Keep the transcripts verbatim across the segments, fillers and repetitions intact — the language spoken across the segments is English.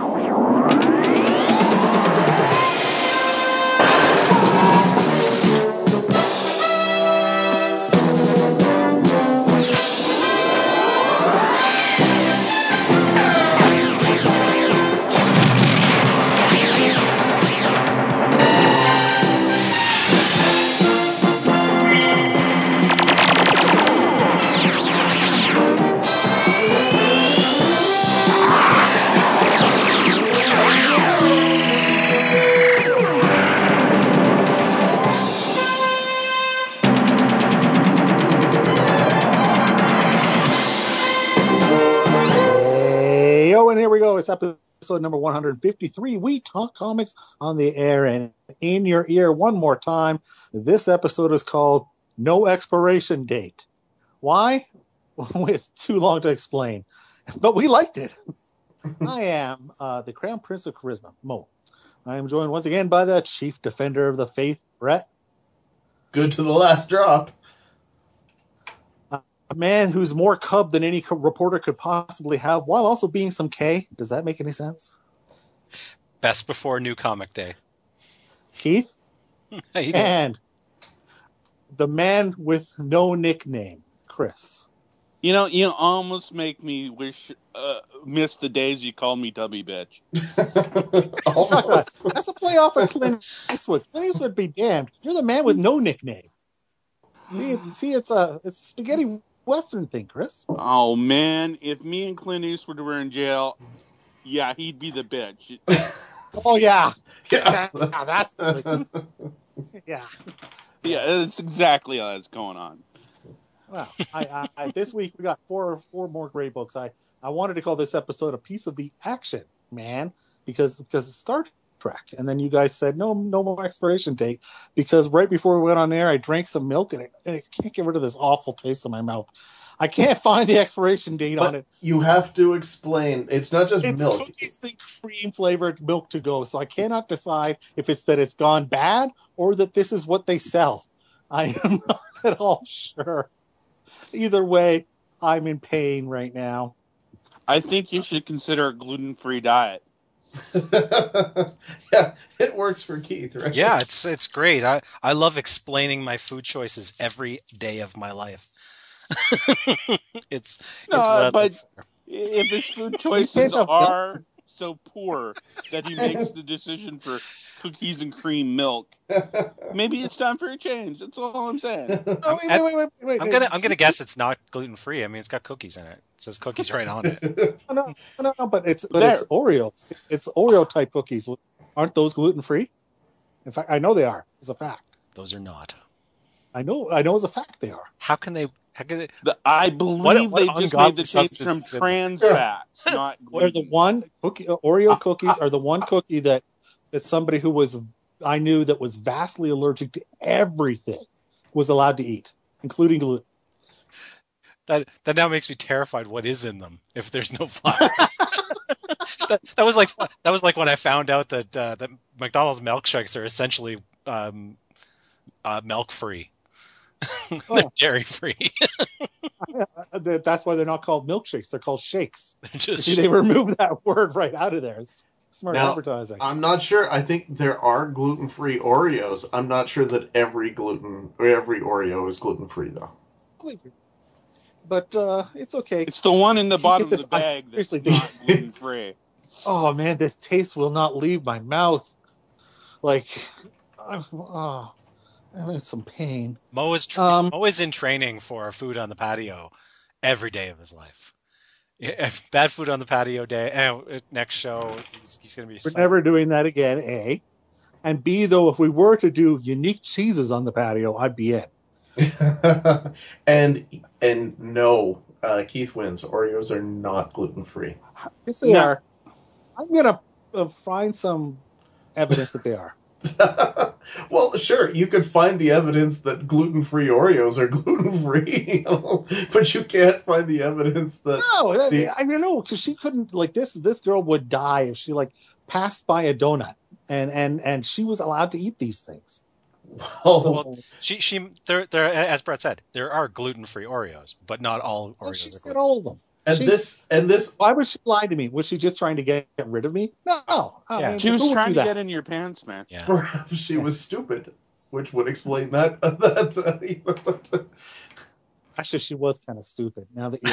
It's episode number one hundred fifty-three. We talk comics on the air and in your ear one more time. This episode is called No Expiration Date. Why? It's too long to explain, but we liked it. I am uh, the Crown Prince of Charisma, Mo. I am joined once again by the Chief Defender of the Faith, Brett. Good to the last drop. A man who's more cub than any reporter could possibly have, while also being some K. Does that make any sense? Best before New Comic Day. Keith? And the man with no nickname, Chris. You know, you almost make me wish, uh, miss the days you called me Tubby Bitch. Almost. That's a play off of Clint Eastwood. Clint Eastwood would be damned. You're the man with no nickname. See, it's, see, it's a it's a spaghetti Western thing, Chris. Oh, man. If me and Clint Eastwood were in jail, yeah, he'd be the bitch. Oh, yeah. Yeah. yeah that's the, yeah. Yeah, that's exactly how that's going on. Well, I, I, I, this week we got four four more great books. I, I wanted to call this episode a piece of the action, man, because because it's Star Trek. And then you guys said, no no more expiration date, because right before we went on air, I drank some milk, and, it, and I can't get rid of this awful taste in my mouth. I can't find the expiration date but on it. You have to explain. It's not just it's milk. It's cookies and cream flavored milk to go, so I cannot decide if it's that it's gone bad or that this is what they sell. I am not at all sure. Either way, I'm in pain right now. I think you should consider a gluten-free diet. Yeah, it works for Keith, right? Yeah, it's it's great. I, I love explaining my food choices every day of my life. it's no, it's but if his food choices are so poor that he makes the decision for cookies and cream milk, maybe it's time for a change. That's all I'm saying. Oh, wait, wait, wait, wait, wait, I'm gonna I'm gonna guess it's not gluten free. I mean, it's got cookies in it. It says cookies right on it. No, no, no, but it's but there. It's Oreos. It's, it's Oreo type cookies. Aren't those gluten free? In fact, I know they are. It's a fact. Those are not. I know. I know as a fact they are. How can they? How can they? The, I believe what, what they just made the taste from trans fats, not gluten. They're the one cookie. Uh, Oreo cookies are the one cookie that that somebody who was I knew that was vastly allergic to everything was allowed to eat, including gluten. That that now makes me terrified. What is in them if there's no flour? that, that was like that was like when I found out that uh, that McDonald's milkshakes are essentially um, uh, milk free. Oh. They're dairy free. That's why they're not called milkshakes. They're called shakes. Just See, they removed that word right out of there. It's smart now, advertising. I'm not sure. I think there are gluten-free Oreos. I'm not sure that every gluten or every Oreo is gluten-free, though. But uh, it's okay. It's the one in the bottom this, of the bag that's not gluten-free. Oh, man, this taste will not leave my mouth. Like, I'm, oh, I'm in some pain. Mo is, tra- um, Mo is in training for food on the patio every day of his life. If bad food on the patio day, eh, next show, he's, he's going to be... We're never doing that again, A. And B, though, if we were to do unique cheeses on the patio, I'd be in. and and no, uh, Keith wins. Oreos are not gluten-free. Yes, they no. are. I'm going to uh, find some evidence that they are. Well, sure, you could find the evidence that gluten-free Oreos are gluten-free, you know? But you can't find the evidence that... No, the... I don't know, because she couldn't, like, this This girl would die if she, like, passed by a donut, and, and, and she was allowed to eat these things. Well, so, well she, she, there, there, as Brett said, there are gluten-free Oreos, but not all Oreos. Well, she are said all of them. And She- this and this Why was she lying to me? Was she just trying to get, get rid of me? No. I Yeah. mean, She was who would trying do to that? get in your pants, man. Yeah. perhaps she was stupid, which would explain that that uh, you know, but, Actually, she was kind of stupid. Now that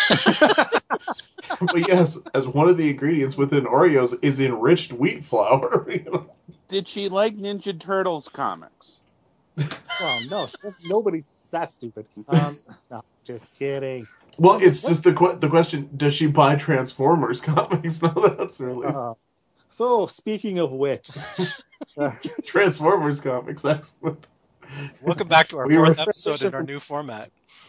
you, but yes, as one of the ingredients within Oreos is enriched wheat flour. You know? Did she like Ninja Turtles comics? well, no, she was, nobody's that stupid. Um, no, just kidding. Well, it's just the que- the question: does she buy Transformers comics? No, that's really Uh, so, speaking of which, uh, Transformers comics. Excellent. Welcome back to our We were- fourth episode in our new format.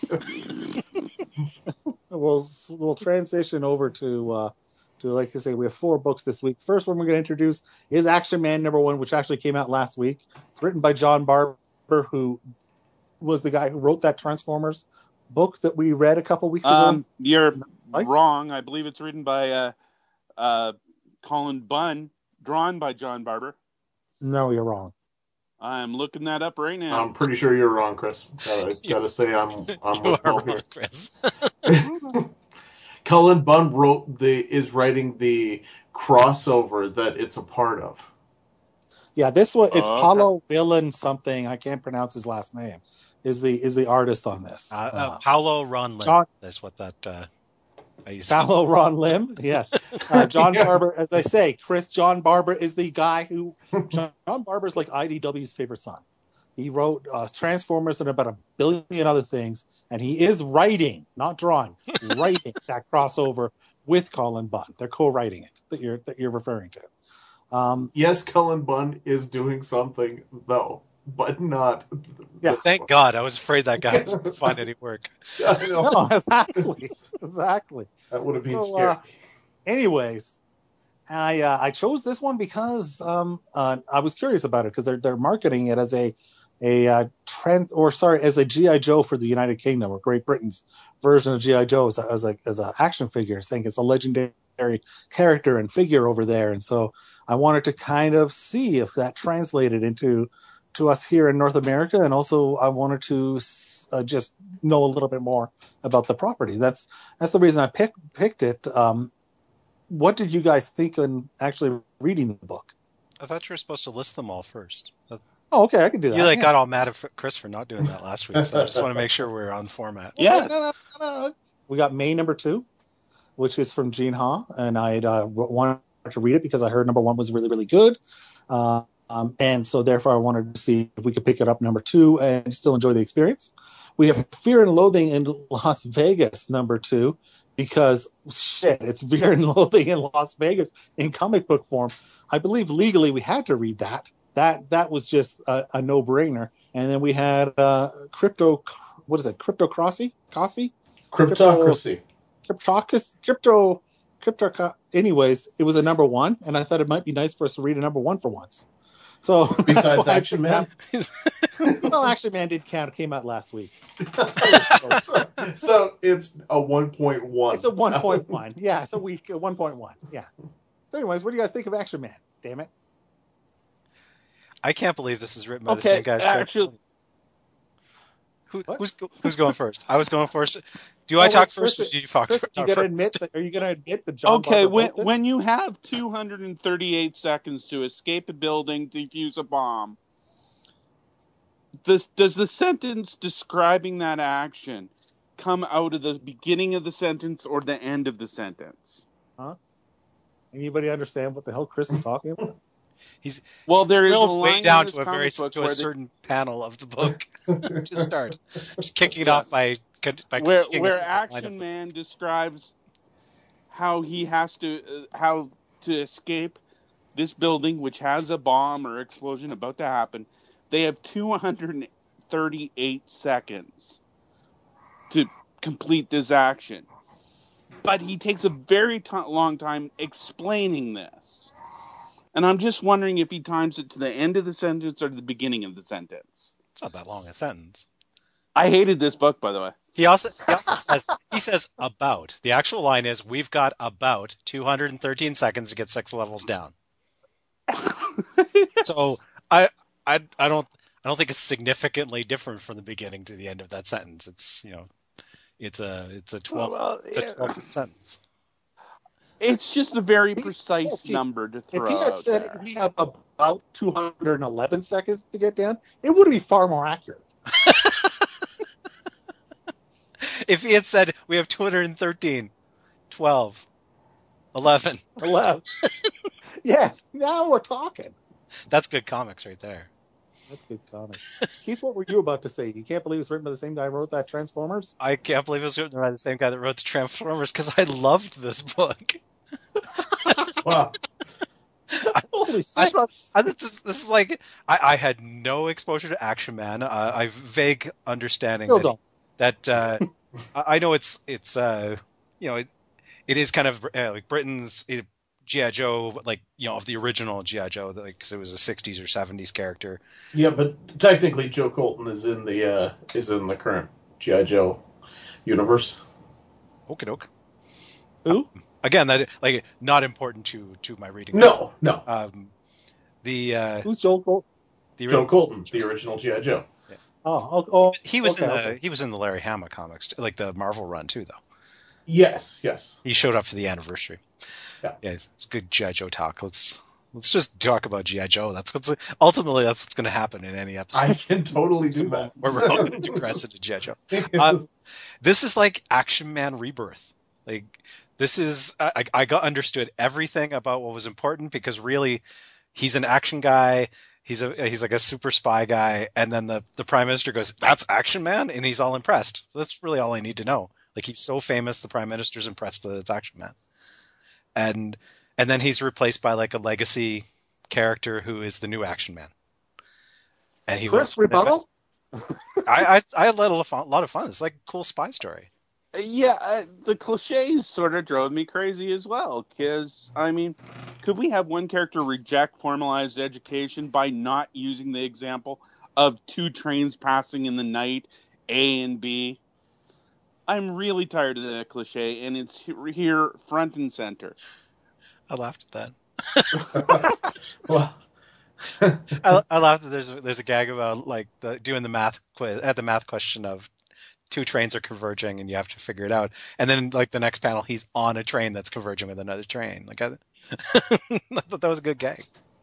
we'll we'll transition over to uh, to like I say, we have four books this week. First one we're going to introduce is Action Man number one, which actually came out last week. It's written by John Barber, who was the guy who wrote that Transformers book that we read a couple weeks ago. Um, you're Like- wrong. I believe it's written by uh, uh, Colin Bunn, drawn by John Barber. No, you're wrong. I'm looking that up right now. I'm pretty sure you're wrong, Chris. Gotta, gotta say I'm I'm You with are Paul here. wrong, Chris. Cullen Bunn wrote the is writing the crossover that it's a part of. Yeah, this one it's Oh, okay. Paulo Villain something. I can't pronounce his last name. Is the is the artist on this? Uh, uh, Paulo Ron John- That's what that. Uh, I used Paulo Ron Lim, yes. Uh, John Yeah. Barber, as I say, Chris John Barber is the guy who John, John Barber's like I D W's favorite son. He wrote uh, Transformers and about a billion other things, and he is writing, not drawing, writing that crossover with Colin Bunn. They're co-writing it that you're that you're referring to. Um, Yes, Cullen Bunn is doing something though, but not. Yeah, this Thank one. God. I was afraid that guy wouldn't find any work. I know. no, exactly, exactly. That would have been So, scary. uh, anyways, I uh, I chose this one because um, uh, I was curious about it because they're they're marketing it as a a uh, trend or sorry as a G I Joe for the United Kingdom or Great Britain's version of G I Joe as a, as a as a action figure, saying it's a legendary character and figure over there, and so I wanted to kind of see if that translated into to us here in North America, and also I wanted to uh, just know a little bit more about the property. That's that's the reason I picked picked it. Um, what did you guys think in actually reading the book? I thought you were supposed to list them all first. Oh, okay, I can do that. You like yeah. got all mad at Chris for not doing that last week, so I just want to make sure we're on format. Yeah. No, no, no, no. We got May number two, which is from Gene Ha, and I uh, wanted to read it because I heard number one was really, really good. Uh, um, and so therefore I wanted to see if we could pick it up number two and still enjoy the experience. We have Fear and Loathing in Las Vegas number two, because shit, it's Fear and Loathing in Las Vegas in comic book form. I believe legally we had to read that. That that was just a, a no-brainer. And then we had uh, Crypto, what is it, Cryptocracy? Cossi? Cryptocracy. Cryptocracy? Crypto, Crypto, anyways, it was a number one, and I thought it might be nice for us to read a number one for once. So that's Besides why I Action Man. picked that. Well, Action Man did count. It came out last week. so, so it's a one point one. It's a one point one. Yeah, it's a week, a one point one. Yeah. So anyways, what do you guys think of Action Man? Damn it. I can't believe this is written by the Okay, same guys. actually- Who, What? who's go- who's going first? I was going first. Do I Oh, wait, talk first, Chris, or do you talk, Chris, talk you gotta first? admit that, are you gonna admit that John Okay, Barber when wrote this? when you have two hundred thirty-eight seconds to escape a building, defuse a bomb, does does the sentence describing that action come out of the beginning of the sentence or the end of the sentence? Anybody understand what the hell Chris is talking about? He's Well, he's there is a drilled line way down in this to a very comic book to a where the- certain panel of the book to start. Just kicking it off by by where kicking where us in the line of Action the- Man describes how he has to uh, how to escape this building, which has a bomb or explosion about to happen. They have two hundred thirty-eight seconds to complete this action, but he takes a very t- long time explaining this. And I'm just wondering if he times it to the end of the sentence or the beginning of the sentence. It's not that long a sentence. I hated this book, by the way. He also he also says he says about. The actual line is we've got about two hundred thirteen seconds to get six levels down. So I I I don't I don't think it's significantly different from the beginning to the end of that sentence. It's, you know, It's a it's a twelve Well, it's a yeah. twelve sentence. It's just a very He- precise he- number to If throw he had out said there. we have about two hundred eleven seconds to get down, it would be far more accurate. If he had said we have two hundred thirteen, twelve, eleven, eleven. Yes, now we're talking. that's good comics right there. That's good comment. Keith, what were you about to say? You can't believe it's written by the same guy who wrote that Transformers? I can't believe it was written by the same guy that wrote the Transformers because I loved this book. Wow. Holy I, shit! I think this, this is like I, I had no exposure to Action Man. Uh, I have vague understanding Still that, don't. that uh, I I know it's it's uh, you know it, it is kind of uh, like Britain's it, G I. Joe, like you know of the original G I. Joe, like because it was a sixties or seventies character. Yeah, but technically Joe Colton is in the uh, is in the current G I. Joe universe. Okie doke. Who? Again, that like not important to to my reading. No, no. Um, the uh, Who's Joel Gold? the Joe Colton, the original G I. Joe. Oh, oh, oh, he was okay, in the okay. he was in the Larry Hama comics, like the Marvel run too, though. Yes, yes. He showed up for the anniversary. Yeah. Yeah, it's, it's good G I. Joe talk. Let's let's just talk about G I. Joe. That's what's ultimately that's what's going to happen in any episode. I can totally do that. Where we're all going to digress into G I. Joe. Um, this is like Action Man Rebirth. Like this is I, I got understood everything about what was important because really he's an action guy. He's a he's like a super spy guy, and then the, the Prime Minister goes, "That's Action Man," and he's all impressed. That's really all I need to know. Like he's so famous, the Prime Minister's impressed that it's Action Man, and and then he's replaced by like a legacy character who is the new Action Man. And he Chris was, Rebuttal? I, I I had a lot of fun, a lot of fun. It's like a cool spy story. Yeah, uh, the cliches sort of drove me crazy as well. Because, I mean, could we have one character reject formalized education by not using the example of two trains passing in the night, A and B? I'm really tired of that cliche, and it's he- here front and center. I laughed at that. Well, I, I laughed that there's there's a gag about like the, doing the math quiz at the math question of two trains are converging and you have to figure it out, and then like the next panel he's on a train that's converging with another train. Like I, I thought that was a good gag.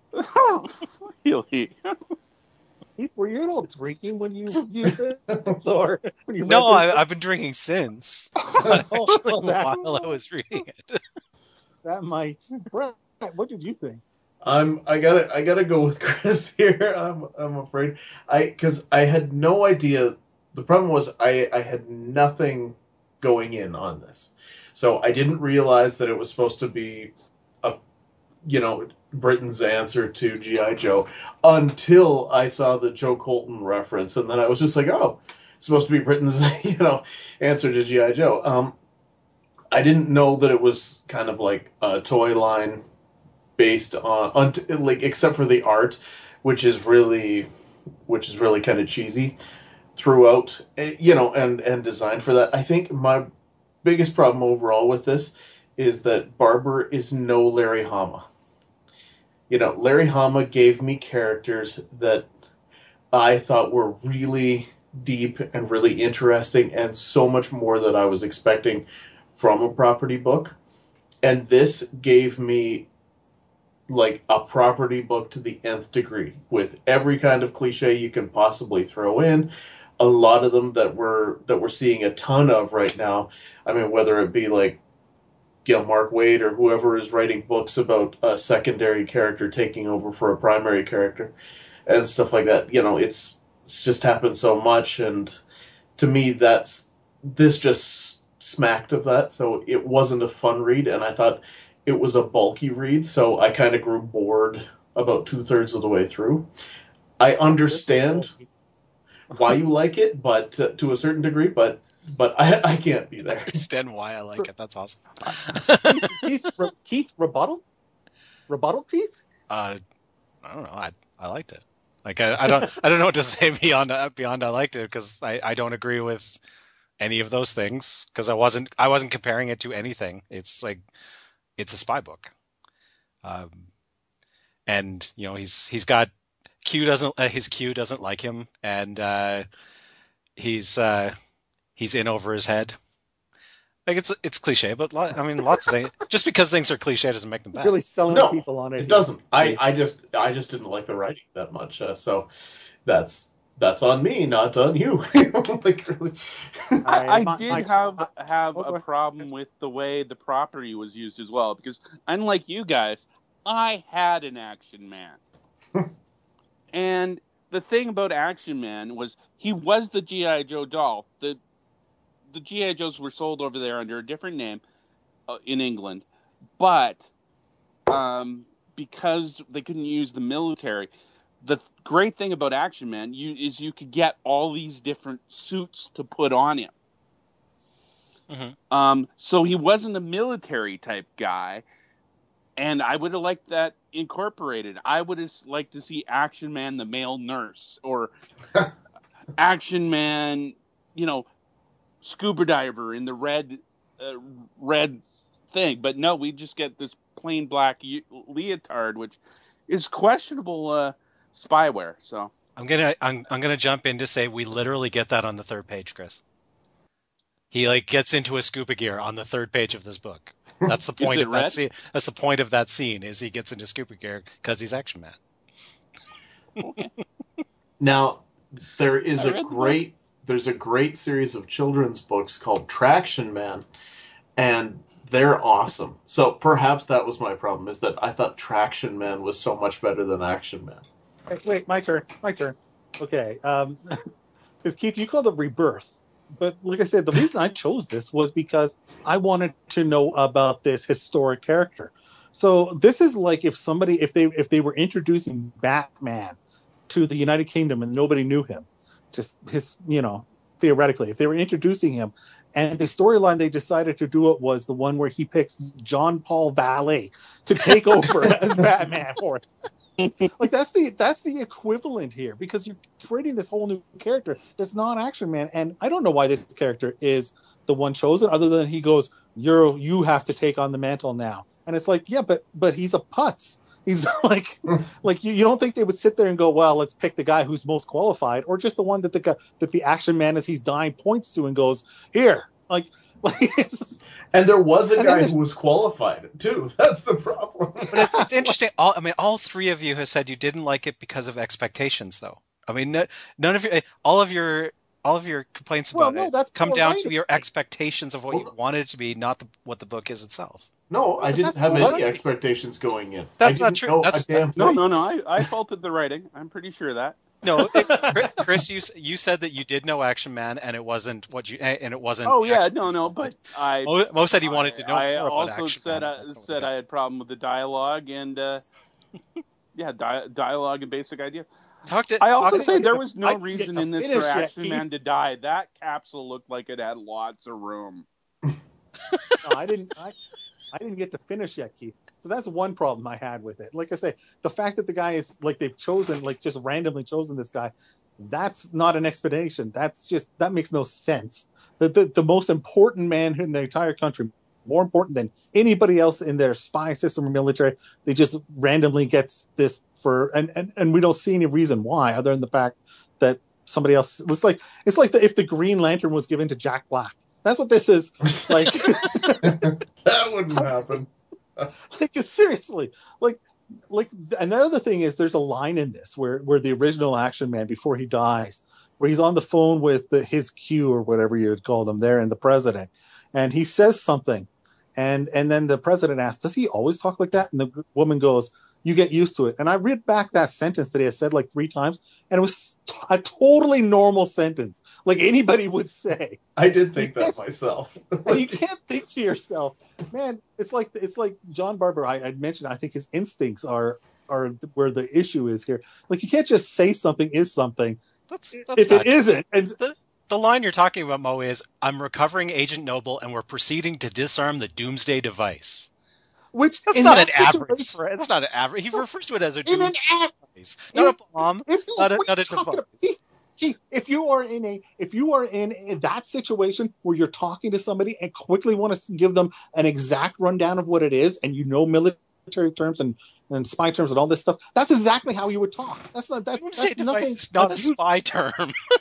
Really? Keith, were you at all drinking when you used it? Or when you No, read I, I've been drinking since this? Oh, well, that, while I was reading it. that might. Brett, what did you think? I'm I gotta I gotta go with Chris here. I'm I'm afraid I because I had no idea. The problem was I I had nothing going in on this, so I didn't realize that it was supposed to be a you know Britain's answer to G I. Joe until I saw the Joe Colton reference, and then I was just like, oh, it's supposed to be Britain's you know answer to G I. Joe. Um, I didn't know that it was kind of like a toy line based on, on like except for the art, which is really which is really kind of cheesy throughout, you know, and and designed for that. I think my biggest problem overall with this is that Barber is no Larry Hama. You know, Larry Hama gave me characters that I thought were really deep and really interesting and so much more that I was expecting from a property book. And this gave me like a property book to the nth degree with every kind of cliche you can possibly throw in. A lot of them that we're that we're seeing a ton of right now. I mean, whether it be like, you know, Mark Waid or whoever is writing books about a secondary character taking over for a primary character and stuff like that. You know, it's it's just happened so much, and to me, that's this just smacked of that. So it wasn't a fun read, and I thought it was a bulky read, so I kind of grew bored about two thirds of the way through. I understand why you like it, but uh, to a certain degree, but but I I can't be I there. understand why I like it. That's awesome. Keith, Keith, Re- Keith Rebuttal? Rebuttal, Keith? Uh, I don't know. I I liked it. Like I, I don't I don't know what to say beyond uh, beyond I liked it because I, I don't agree with any of those things because I wasn't I wasn't comparing it to anything. It's like it's a spy book, um, and you know he's he's got Q doesn't uh, his Q doesn't like him, and uh, he's uh, he's in over his head. Like it's it's cliche, but lot, I mean, lots of things. Just because things are cliche doesn't make them bad. Really selling No, people on it. It doesn't. I, I just I just didn't like the writing that much. Uh, so that's that's on me, not on you. Like really. I, I my- did my- have I- have oh, go a ahead. problem with the way the property was used as well, because unlike you guys, I had an Action Man. And the thing about Action Man was he was the G I. Joe doll. The the G I. Joes were sold over there under a different name uh, in England, but um, because they couldn't use the military, the great thing about Action Man you, is you could get all these different suits to put on him. Mm-hmm. Um, so he wasn't a military type guy, and I would have liked that incorporated. I would have liked to see Action Man, the male nurse, or Action Man, you know, scuba diver in the red, uh, red thing. But no, we just get this plain black leotard, which is questionable uh, spyware. So I'm gonna I'm I'm gonna jump in to say we literally get that on the third page, Chris. He like gets into a scuba gear on the third page of this book. That's the point it of that red? scene. That's the point of that scene is he gets into scuba gear because he's Action Man. okay. Now, there is I a read the great there's a great series of children's books called Traction Man, and they're awesome. So perhaps that was my problem, is that I thought Traction Man was so much better than Action Man. Wait, wait, my turn. My turn. Okay. Um, because Keith, you called it Rebirth, but like I said, the reason I chose this was because I wanted to know about this historic character. So this is like if somebody, if they, if they were introducing Batman to the United Kingdom and nobody knew him, just his, you know, theoretically, if they were introducing him, and the storyline they decided to do it was the one where he picks John Paul Valet to take over as Batman for it. Like that's the that's the equivalent here, because you're creating this whole new character that's not Action Man, and I don't know why this character is the one chosen, other than he goes, "You're you have to take on the mantle now," and it's like, yeah, but but he's a putz. He's like, like you, you don't think they would sit there and go, well, let's pick the guy who's most qualified, or just the one that the guy, that the Action Man as he's dying points to and goes, here, like, like. It's, And there was a And then guy there's- who was qualified too. That's the problem. But it, it's interesting. All, I mean, all three of you have said you didn't like it because of expectations, though. I mean, no, none of your, all of your, all of your complaints Well, about no, it that's come poor down writing. to your expectations of what you Well- wanted it to be, not the, what the book is itself. No, I But didn't that's have not any right. expectations going in. That's I not didn't true. know That's- a damn No, thing. no, no. I, I faulted the writing. I'm pretty sure of that. No, it, Chris, you you said that you did know Action Man, and it wasn't what you, and it wasn't. Oh yeah, Action no, Man. no. But I Mo, Mo said he wanted to know I, more I about also Action said Man. I That's not what said we I got. had problem with the dialogue and uh, yeah, di- dialogue and basic idea. Talk to. I also talk say to- there was no I didn't reason get to in this finish for yet, Action Keith. Man to die. That capsule looked like it had lots of room. No, I didn't. I, I didn't get to finish yet, Keith. So that's one problem I had with it. Like I say, the fact that the guy is like they've chosen, like just randomly chosen this guy, that's not an explanation. That's just that makes no sense. The the, the most important man in the entire country, more important than anybody else in their spy system or military, they just randomly gets this for, and and, and we don't see any reason why, other than the fact that somebody else. It's like it's like the, if the Green Lantern was given to Jack Black. That's what this is. Like. That wouldn't happen. Like seriously, like like another thing is there's a line in this where where the original Action Man, before he dies, where he's on the phone with the, his Q or whatever you would call them there, and the president, and he says something, and and then the president asks, does he always talk like that? And the woman goes, you get used to it. And I read back that sentence that he has said like three times, and it was t- a totally normal sentence, like anybody would say. I did think that Yes. myself. And you can't think to yourself, man, it's like it's like John Barber. I, I mentioned, I think his instincts are are where the issue is here. Like you can't just say something is something That's, that's if not, it isn't. And the, the line you're talking about, Mo, is I'm recovering Agent Noble, and we're proceeding to disarm the Doomsday device. which That's in not that an average. situation- threat. It's not an average. He refers to it as a In an Doomsday average, device, not if- a bomb. if you, Not a- what not are a you talking device. about? Keith, Keith, if you are in a if you are in, in that situation where you're talking to somebody and quickly want to give them an exact rundown of what it is, and you know military terms and, and spy terms and all this stuff, that's exactly how you would talk. That's not that's, Doomsday that's nothing. device is not a unusual. spy term.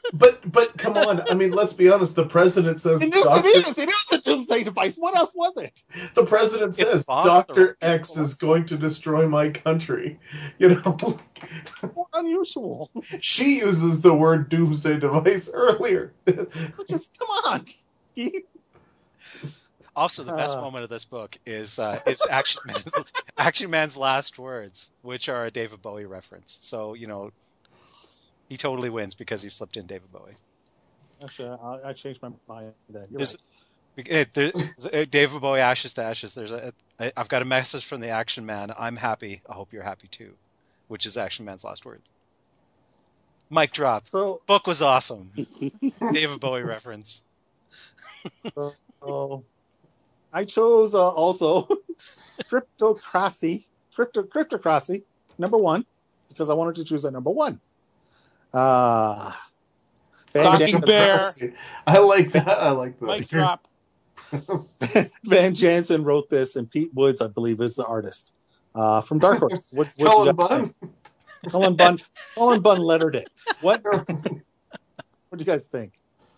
But but come on, I mean, let's be honest. The president says And yes, Doctor it is. It is a doomsday device. What else was it? The president It's says bombed the Doctor right X people. is going to destroy my country. You know, More unusual. she uses the word doomsday device earlier. Just come on. Keith. Also, the best Uh. moment of this book is uh, it's Action Man's Action Man's last words, which are a David Bowie reference. So you know, he totally wins because he slipped in David Bowie. Actually, I, I changed my mind. Then you're There's, right. it, there's uh, David Bowie, Ashes to Ashes. There's a, I- I've got a message from the Action Man. I'm happy. I hope you're happy too, which is Action Man's last words. Mic drop. So, Book was awesome. David Bowie reference. so, so I chose uh, also Cryptocracy, Crypto Cryptocracy number one because I wanted to choose at number one. Uh, Van Talking Jansen, Bear. I like that. I like that. Mic drop. Van Jansen wrote this, and Pete Woods, I believe, is the artist uh, from Dark Horse. What, what Cullen you guys Bunn. think? Cullen Bunn. Cullen Bunn lettered it. What? What do you guys think?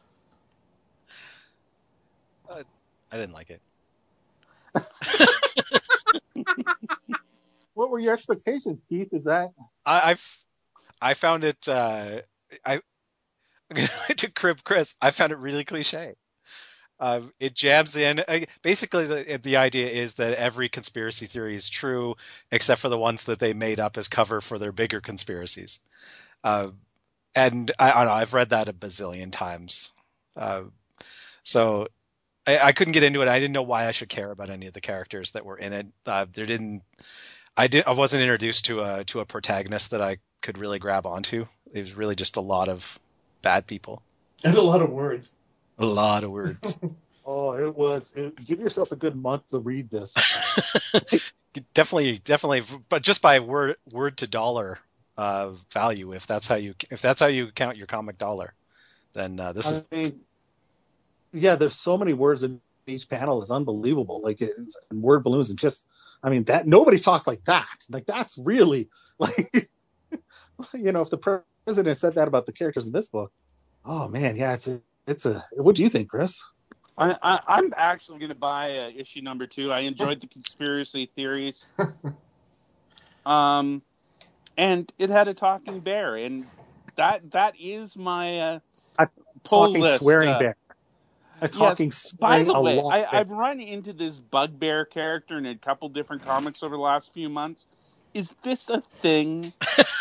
I didn't like it. What were your expectations, Keith? Is that I, I've I found it. Uh, I to crib Chris. I found it really cliche. Uh, it jabs in. Uh, basically, the the idea is that every conspiracy theory is true, except for the ones that they made up as cover for their bigger conspiracies. Uh, and I, I don't know. I've read that a bazillion times. Uh, so I, I couldn't get into it. I didn't know why I should care about any of the characters that were in it. Uh, there didn't. I did. I wasn't introduced to a to a protagonist that I could really grab onto. It was really just a lot of bad people. And a lot of words. A lot of words. Oh, it was. It, give yourself a good month to read this. definitely, definitely, but just by word word to dollar uh, value, if that's how you if that's how you count your comic dollar, then uh, this I is. mean, yeah, there's so many words in each panel. It's unbelievable. Like it's, and word balloons and just. I mean, that nobody talks like that. Like that's really like, you know, if the president said that about the characters in this book, oh man, yeah, it's a, it's a. What do you think, Chris? I, I, I'm actually going to buy uh, issue number two. I enjoyed the conspiracy theories. Um, and it had a talking bear, and that that is my uh, A pull talking list, swearing uh, bear. A talking Yes. By swearing the a way, lot. I, bear. I've run into this bugbear character in a couple different comics over the last few months. Is this a thing?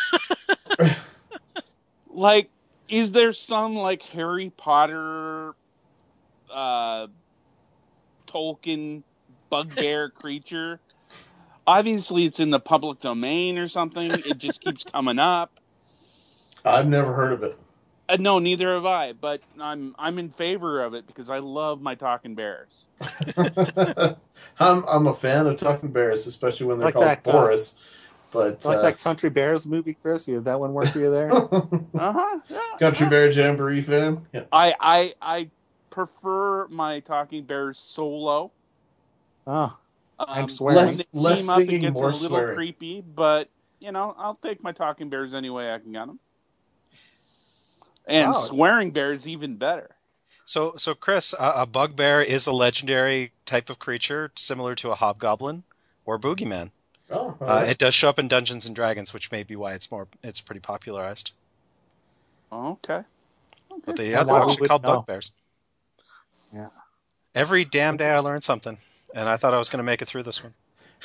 Like, is there some like Harry Potter, uh, Tolkien bugbear creature? Obviously, it's in the public domain or something. It just keeps coming up. I've never heard of it. Uh, no, neither have I. But I'm I'm in favor of it because I love my talking bears. I'm I'm a fan of talking bears, especially when they're Like called that, uh, Boris. But like uh, that Country Bears movie, Chris. You, that one work for you there? Uh huh. Yeah, Country yeah. Bear Jamboree fan. Yeah. I I I prefer my talking bears solo. Oh, Um, I'm swearing. when Less- they less team up, it singing, gets a more little swearing. creepy, but you know, I'll take my talking bears any way I can get them. And Wow. swearing bears even better. So, so Chris, a, a bugbear is a legendary type of creature similar to a hobgoblin or boogeyman. Oh, all Uh, right. it does show up in Dungeons and Dragons, which may be why it's more it's pretty popularized. Okay. But they, And yeah, they're why we actually would called know. bugbears. Yeah. Every damn day I learned something, and I thought I was going to make it through this one.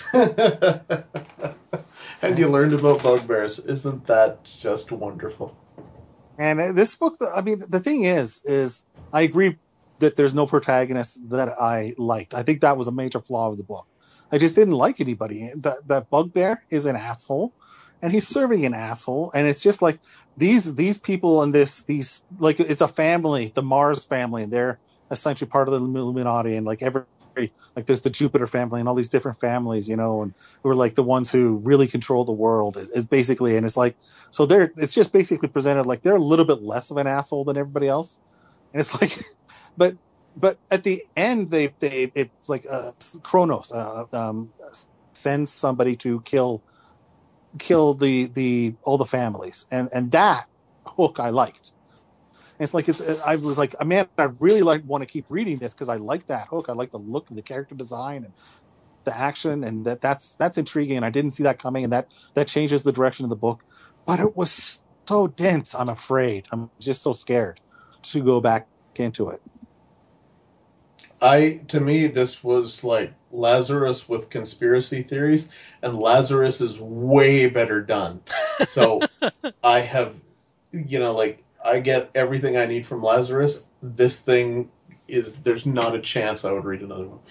And you learned about bugbears. Isn't that just wonderful? And uh, this book, I mean, the thing is, is I agree that there's no protagonist that I liked. I think that was a major flaw of the book. I just didn't like anybody. That that bugbear is an asshole, and he's serving an asshole. And it's just like these these people and this these like it's a family, the Mars family, and they're essentially part of the Illuminati. And like every like there's the Jupiter family and all these different families, you know, and who are like the ones who really control the world is, is basically. And it's like so they're it's just basically presented like they're a little bit less of an asshole than everybody else. And it's like, but. But at the end, they they it's like uh, Kronos uh, um, sends somebody to kill kill the the all the families, and and that hook I liked. it's like it's. I was like, man, I really like want to keep reading this because I like that hook. I like the look of the character design and the action, and that that's that's intriguing. And I didn't see that coming, and that that changes the direction of the book. But it was so dense. I'm afraid. I'm just so scared to go back into it. I to me this was like Lazarus with conspiracy theories, and Lazarus is way better done. So I have, you know, like I get everything I need from Lazarus. This thing is there's not a chance I would read another one.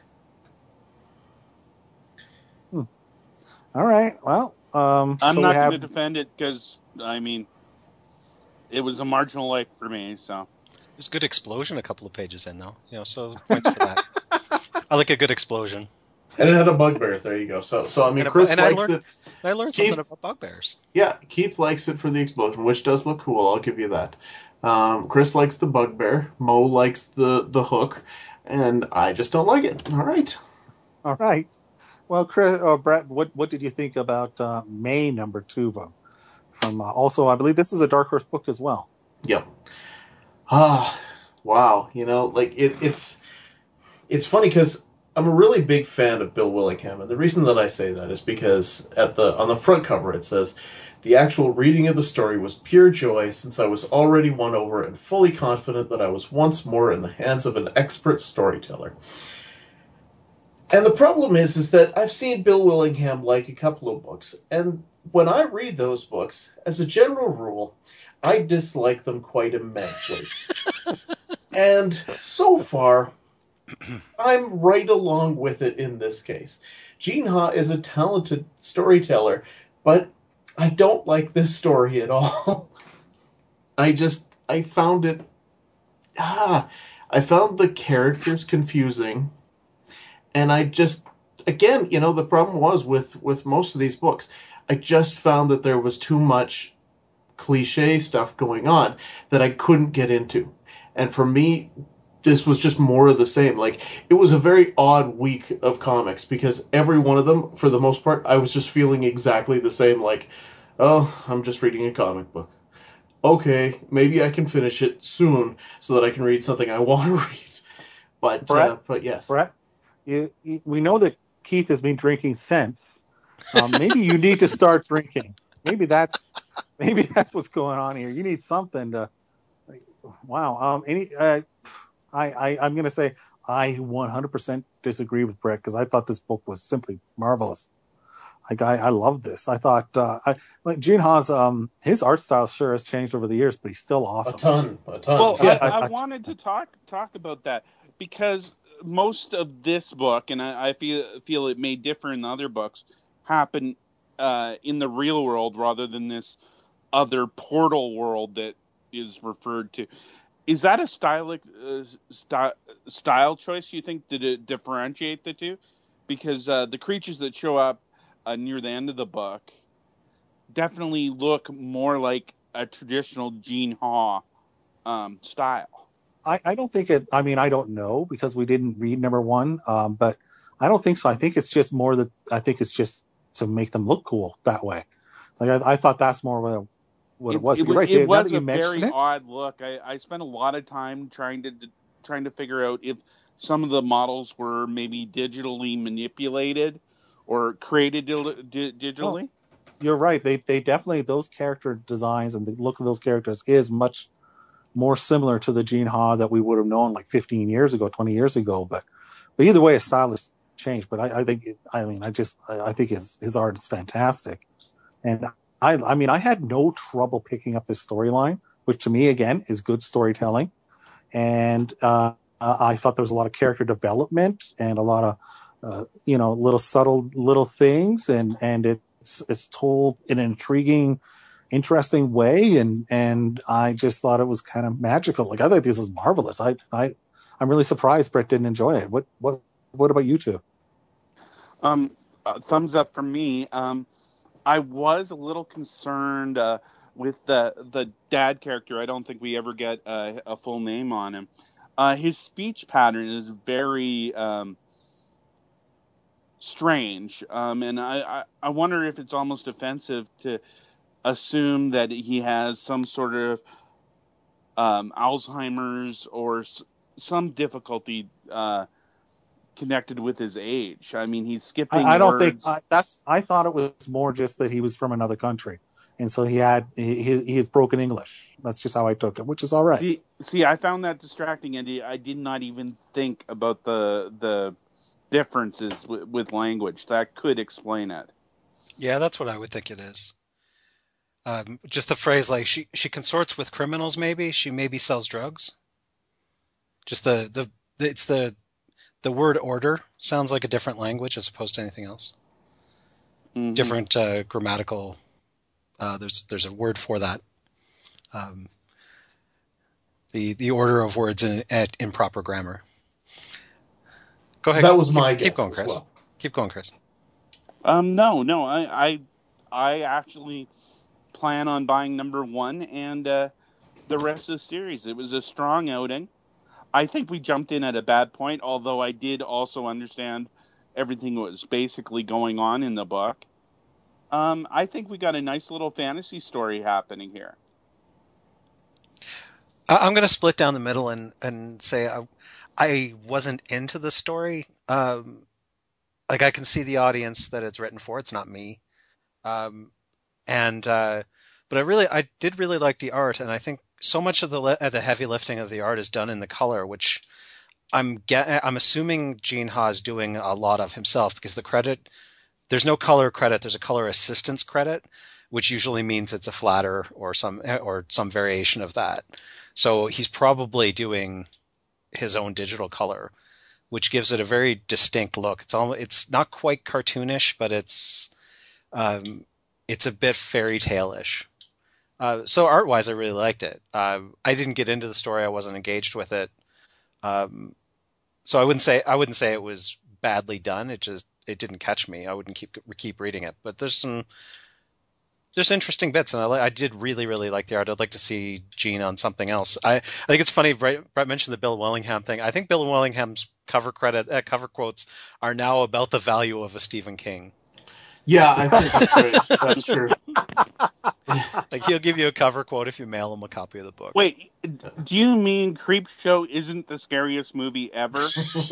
Hmm. All right. Well, um, I'm so not we have... going to defend it because I mean, it was a marginal like for me. So. There's a good explosion a couple of pages in, though. You know, so points for that. I like a good explosion. And it had a bugbear. There you go. So, so I mean, and Chris and likes I learned, it. I learned Keith, something about bugbears. Yeah, Keith likes it for the explosion, which does look cool. I'll give you that. Um, Chris likes the bugbear. Mo likes the, the hook. And I just don't like it. All right. All right. Well, Chris or Brett, what what did you think about uh, May number two from? From uh, also, I believe this is a Dark Horse book as well. Yep. Ah, wow. You know, like it, it's it's funny because I'm a really big fan of Bill Willingham, and the reason that I say that is because at the on the front cover it says, "The actual reading of the story was pure joy, since I was already won over and fully confident that I was once more in the hands of an expert storyteller." And the problem is, is that I've seen Bill Willingham like a couple of books, and when I read those books, as a general rule, I dislike them quite immensely. And so far, I'm right along with it in this case. Gene Ha is a talented storyteller, but I don't like this story at all. I just, I found it, ah, I found the characters confusing. And I just, again, you know, the problem was with, with most of these books, I just found that there was too much cliche stuff going on that I couldn't get into. And for me, this was just more of the same. Like, it was a very odd week of comics because every one of them, for the most part, I was just feeling exactly the same. Like, oh, I'm just reading a comic book. Okay, maybe I can finish it soon so that I can read something I want to read. But, Brett, uh, but yes. Brett, you, you, we know that Keith has been drinking since. Um, maybe you need to start drinking. Maybe that's maybe that's what's going on here. You need something to. Wow. Um. Any. Uh, I, I I'm gonna say I one hundred percent disagree with Brett because I thought this book was simply marvelous. Like I, I love this. I thought uh, I like Gene Ha's um his art style sure has changed over the years, but he's still awesome. A ton, a ton. Well, yeah. I, I, I- I wanted to talk talk about that because most of this book, and I, I feel feel it may differ in the other books, happen uh, in the real world rather than this other portal world that is referred to. Is that a stylic uh, sty- style choice, you think, to differentiate the two? Because uh, the creatures that show up uh, near the end of the book definitely look more like a traditional Gene Ha um, style. I, I don't think it. I mean, I don't know because we didn't read number one, um, but I don't think so. I think it's just more that I think it's just to make them look cool that way. Like I, I thought that's more what it, what it, it was. It, You're right. it Dave, was you a very it, odd look. I, I spent a lot of time trying to trying to figure out if some of the models were maybe digitally manipulated or created di- digitally. Well, you're right. They they definitely those character designs and the look of those characters is much more similar to the Gene Ha that we would have known like fifteen years ago, twenty years ago. But but either way, his style has changed. But I, I think it, I mean I just I think his his art is fantastic, and I I mean I had no trouble picking up this storyline, which to me again is good storytelling, and uh, I thought there was a lot of character development and a lot of uh, you know little subtle little things, and and it's it's told in an intriguing, interesting way, and and I just thought it was kind of magical. Like I think this is marvelous. I I I'm really surprised Brett didn't enjoy it. What what what about you two? Um, uh, thumbs up from me. Um, I was a little concerned uh, with the the dad character. I don't think we ever get uh, a full name on him. Uh, his speech pattern is very um, strange, um, and I, I, I wonder if it's almost offensive to assume that he has some sort of um, Alzheimer's or s- some difficulty uh, connected with his age. I mean, he's skipping I, I don't words. think I, that's. I thought it was more just that he was from another country, and so he had he he he has broken English. That's just how I took it, which is all right. See, see, I found that distracting, and I did not even think about the the differences w- with language. That could explain it. Yeah, that's what I would think it is. Um, just the phrase like she she consorts with criminals. Maybe she maybe sells drugs. Just the the, the it's the the word order sounds like a different language as opposed to anything else. Mhm. Different uh, grammatical. Uh, there's there's a word for that. Um, the the order of words in at improper grammar. Go ahead. That was keep, my keep guess going, as Chris. well. Keep going, Chris. Um, no, no, I, I, I actually plan on buying number one and uh, the rest of the series. It was a strong outing. I think we jumped in at a bad point, although I did also understand everything that was basically going on in the book. Um, I think we got a nice little fantasy story happening here. I- I'm going to split down the middle and and say I, I wasn't into the story. Um, like I can see the audience that it's written for. It's not me. Um, and uh, but I really I did really like the art, and I think so much of the li- uh, the heavy lifting of the art is done in the color, which I'm get I'm assuming Gene Ha is doing a lot of himself because the credit there's no color credit. There's a color assistance credit, which usually means it's a flatter or some or some variation of that. So he's probably doing his own digital color, which gives it a very distinct look. It's all it's not quite cartoonish, but it's um, it's a bit fairy tale-ish. Uh, so art-wise, I really liked it. Uh, I didn't get into the story; I wasn't engaged with it. Um, so I wouldn't say I wouldn't say it was badly done. It just it didn't catch me. I wouldn't keep keep reading it. But there's some there's interesting bits, and I, I did really really like the art. I'd like to see Gene on something else. I, I think it's funny. Brett, Brett mentioned the Bill Willingham thing. I think Bill Willingham's cover credit uh, cover quotes are now about the value of a Stephen King. Yeah, I think that's right. That's true. Like he'll give you a cover quote if you mail him a copy of the book. Wait, do you mean Creepshow isn't the scariest movie ever?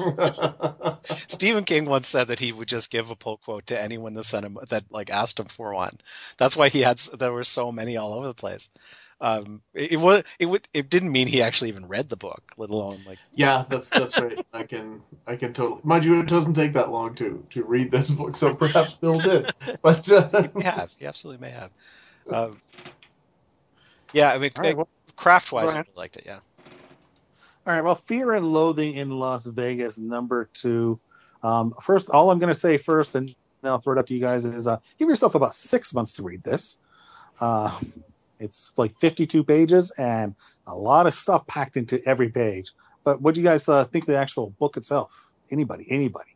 Stephen King once said that he would just give a pull quote to anyone that sent him that like asked him for one. That's why he had there were so many all over the place. Um, it, it was it would it didn't mean he actually even read the book, let alone like. Yeah, that's that's right. I can I can totally mind you. It doesn't take that long to to read this book, so perhaps Bill did. But uh... He may have. He absolutely may have. Um, yeah, I mean, Right, well, craft wise, I ahead. really liked it. Yeah. All right. Well, Fear and Loathing in Las Vegas, number two. Um, first, all I'm going to say first, and then I'll throw it up to you guys, is uh, give yourself about six months to read this. Uh, it's like fifty-two pages and a lot of stuff packed into every page. But what do you guys uh, think of the actual book itself? Anybody? Anybody?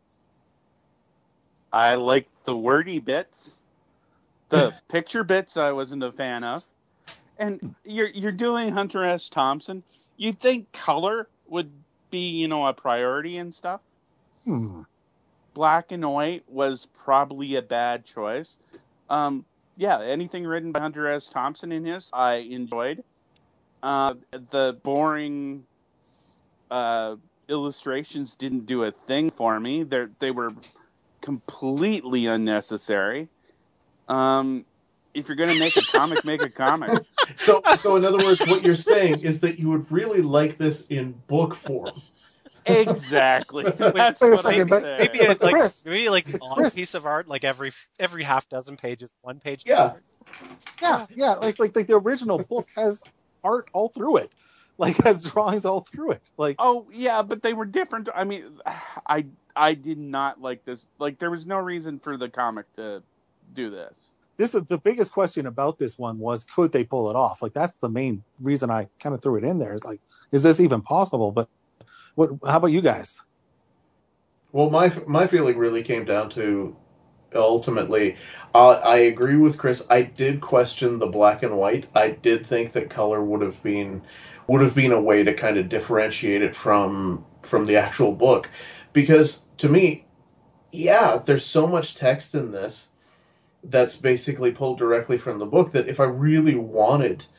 I like the wordy bits. The picture bits I wasn't a fan of. And you're you're doing Hunter S. Thompson. You'd think color would be, you know, a priority and stuff. Hmm. Black and white was probably a bad choice. Um, yeah, anything written by Hunter S. Thompson in his, I enjoyed. Uh, the boring uh, illustrations didn't do a thing for me. They they were completely unnecessary. Um, if you're going to make a comic, make a comic. So, so in other words, what you're saying is that you would really like this in book form. Exactly. That's Wait a what second, I'm but- saying. Maybe a, like Chris. maybe like the odd Chris. piece of art, like every every half dozen pages, one page. Yeah. Yeah, yeah. Like, like, like the original book has art all through it. Like, has drawings all through it. Like, Oh yeah, but they were different. I mean, I I did not like this. Like, there was no reason for the comic to do this. this is the biggest question about this one was, could they pull it off? Like, that's the main reason I kind of threw it in there. Is like, is this even possible? But what? How about you guys? Well, my my feeling really came down to ultimately, uh, I agree with Chris. I did question the black and white. I did think that color would have been would have been a way to kind of differentiate it from from the actual book, because to me, yeah, there's so much text in this that's basically pulled directly from the book that if I really wanted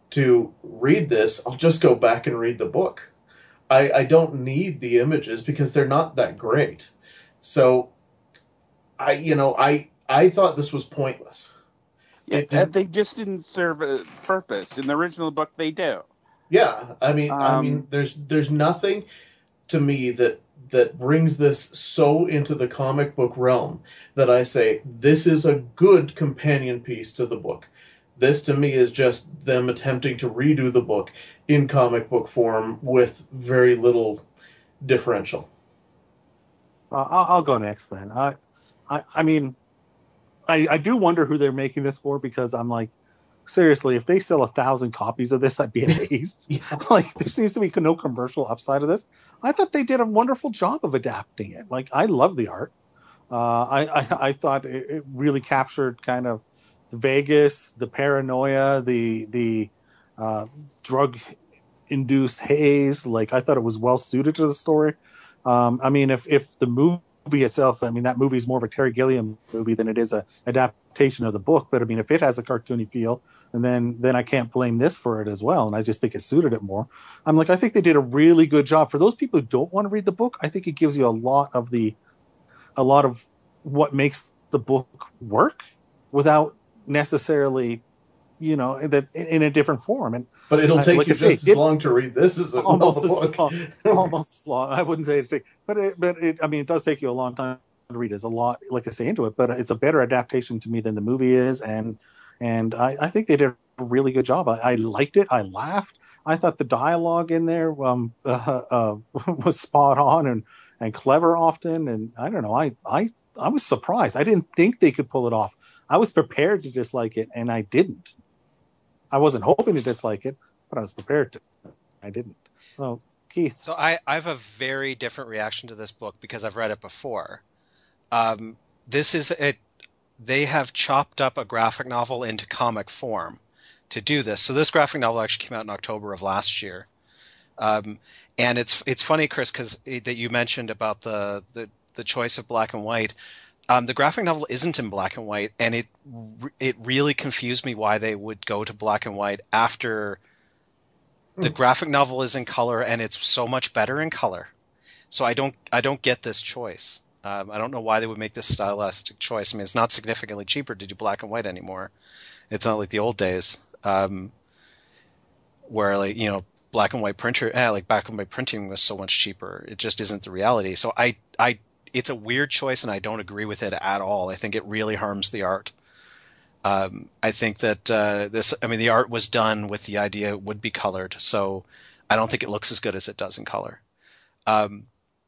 to read this, I'll just go back and read the book. I, I don't need the images because they're not that great. So, I you know I I thought this was pointless. Yeah, It uh, didn't. they just didn't serve a purpose. In the original book, they do. Yeah, I mean, I mean, Um, there's there's nothing to me that that brings this so into the comic book realm that I say this is a good companion piece to the book. This to me is just them attempting to redo the book in comic book form with very little differential. Uh, I'll, I'll go next then. I, I, I mean, I, I do wonder who they're making this for because I'm like, seriously, if they sell a thousand copies of this, I'd be amazed. Yeah. Like, there seems to be no commercial upside of this. I thought they did a wonderful job of adapting it. Like, I love the art. Uh, I, I, I thought it, it really captured kind of Vegas, the paranoia, the the uh, drug-induced haze. Like, I thought it was well suited to the story. Um, I mean, if if the movie itself, I mean, that movie is more of a Terry Gilliam movie than it is a adaptation of the book. But I mean, if it has a cartoony feel, and then then I can't blame this for it as well. And I just think it suited it more. I'm like, I think they did a really good job. For those people who don't want to read the book, I think it gives you a lot of the a lot of what makes the book work without necessarily, you know, that in a different form. And But it'll I- take like you I say, just as it- long to read this as it will almost the as book. long, almost as long. I wouldn't say it take, but it, but it, I mean, it does take you a long time to read. There's a lot, like I say, into it, but it's a better adaptation to me than the movie is, and and I, I think they did a really good job. I, I liked it. I laughed. I thought the dialogue in there um, uh, uh, was spot on and and clever often. And I don't know. I I I was surprised. I didn't think they could pull it off. I was prepared to dislike it, and I didn't. I wasn't hoping to dislike it, but I was prepared to. I didn't. So, Keith. So I, I have a very different reaction to this book because I've read it before. Um, this is it. They have chopped up a graphic novel into comic form to do this. So this graphic novel actually came out in October of last year. Um, and it's it's funny, Chris, because that you mentioned about the, the the choice of black and white. Um, the graphic novel isn't in black and white, and it it really confused me why they would go to black and white after the graphic novel is in color, and it's so much better in color. So I don't I don't get this choice. Um, I don't know why they would make this stylistic choice. I mean, it's not significantly cheaper to do black and white anymore. It's not like the old days, um, where like you know black and white printer, eh, like black and white printing was so much cheaper. It just isn't the reality. So I I. It's a weird choice, and I don't agree with it at all. I think it really harms the art. Um, I think that uh, this, I mean, the art was done with the idea it would be colored, so I don't think it looks as good as it does in color. Um,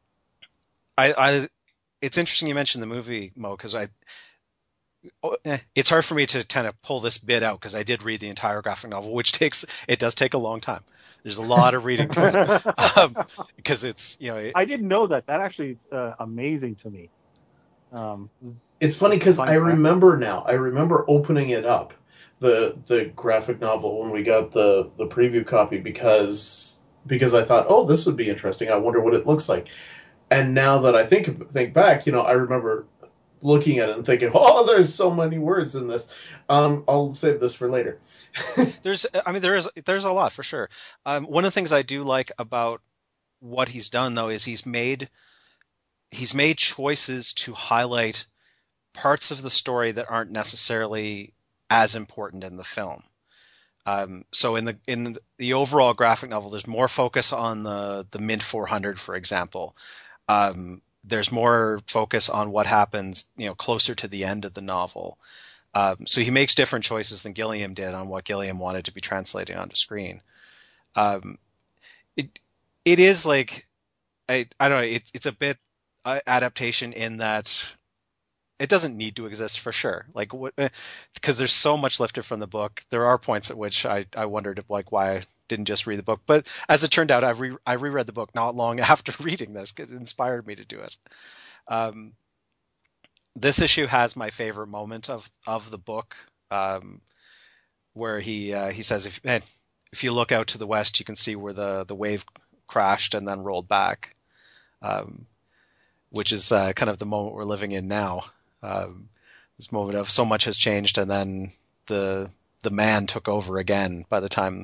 I, I, it's interesting you mentioned the movie, Mo, because I, oh, eh, it's hard for me to kind of pull this bit out because I did read the entire graphic novel, which takes, it does take a long time. There's a lot of reading to it um, because it's, you know. It, I didn't know that. That actually is uh, amazing to me. Um, It's funny because I remember now. I remember opening it up, the the graphic novel when we got the, the preview copy because because I thought, oh, this would be interesting. I wonder what it looks like. And now that I think think back, you know, I remember looking at it and thinking, oh, there's so many words in this. Um, I'll save this for later. There's, I mean, there is, there's a lot for sure. Um, one of the things I do like about what he's done, though, is he's made, he's made choices to highlight parts of the story that aren't necessarily as important in the film. Um, so in the in the overall graphic novel, there's more focus on the the mid four hundred, for example. Um, there's more focus on what happens, you know, closer to the end of the novel. Um, so he makes different choices than Gilliam did on what Gilliam wanted to be translating onto screen. Um, it it is like I I don't know. It's it's a bit uh, adaptation in that it doesn't need to exist for sure. Like what because there's so much lifted from the book. There are points at which I I wondered if, like why I didn't just read the book. But as it turned out, I re I reread the book not long after reading this because it inspired me to do it. Um, This issue has my favorite moment of, of the book, um, where he uh, he says, if if you look out to the west, you can see where the, the wave crashed and then rolled back, um, which is uh, kind of the moment we're living in now. Um, this moment of so much has changed, and then the the man took over again by the time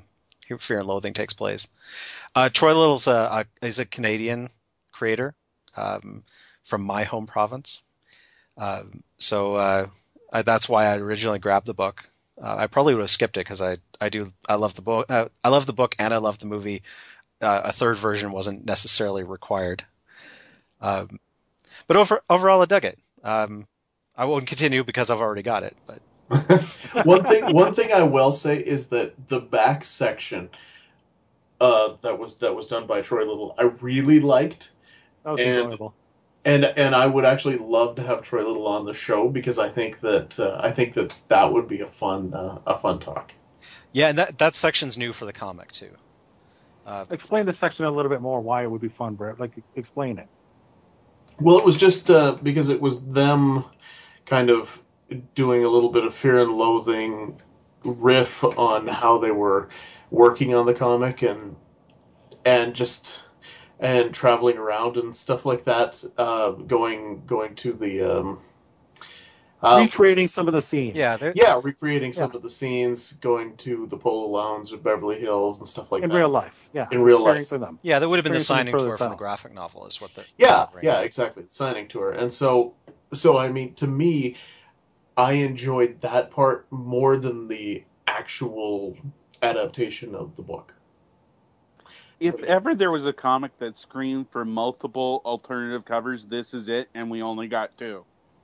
Fear and Loathing takes place. Uh, Troy Little's a, a, is a Canadian creator um, from my home province. Uh, so uh, I, that's why I originally grabbed the book. Uh, I probably would have skipped it because I, I do I love the book uh, I love the book and I love the movie. Uh, a third version wasn't necessarily required. Um, but over, overall, I dug it. Um, I won't continue because I've already got it. But one thing, one thing I will say is that the back section uh, that was that was done by Troy Little, I really liked. That was and, enjoyable. And and I would actually love to have Troy Little on the show because I think that uh, I think that that would be a fun uh, a fun talk. Yeah, and that that section's new for the comic too. Uh, Explain the section a little bit more. Why it would be fun, Brett? Like, explain it. Well, it was just uh, because it was them kind of doing a little bit of Fear and Loathing riff on how they were working on the comic and and just and traveling around and stuff like that. Uh, going going to the um, uh, recreating some of the scenes. yeah, they're- yeah, recreating some Yeah. of the scenes, going to the Polo Lounge of Beverly Hills and stuff like in that. real life. Yeah, In real life. experiencing them. yeah, that would have been the Experiencing signing them for tour for the themselves. graphic novel, is what they're Yeah, covering. yeah, exactly. It's signing tour. And so, so I mean, to me, I enjoyed that part more than the actual adaptation of the book. If So, yes. ever there was a comic that screamed for multiple alternative covers, this is it, and we only got two.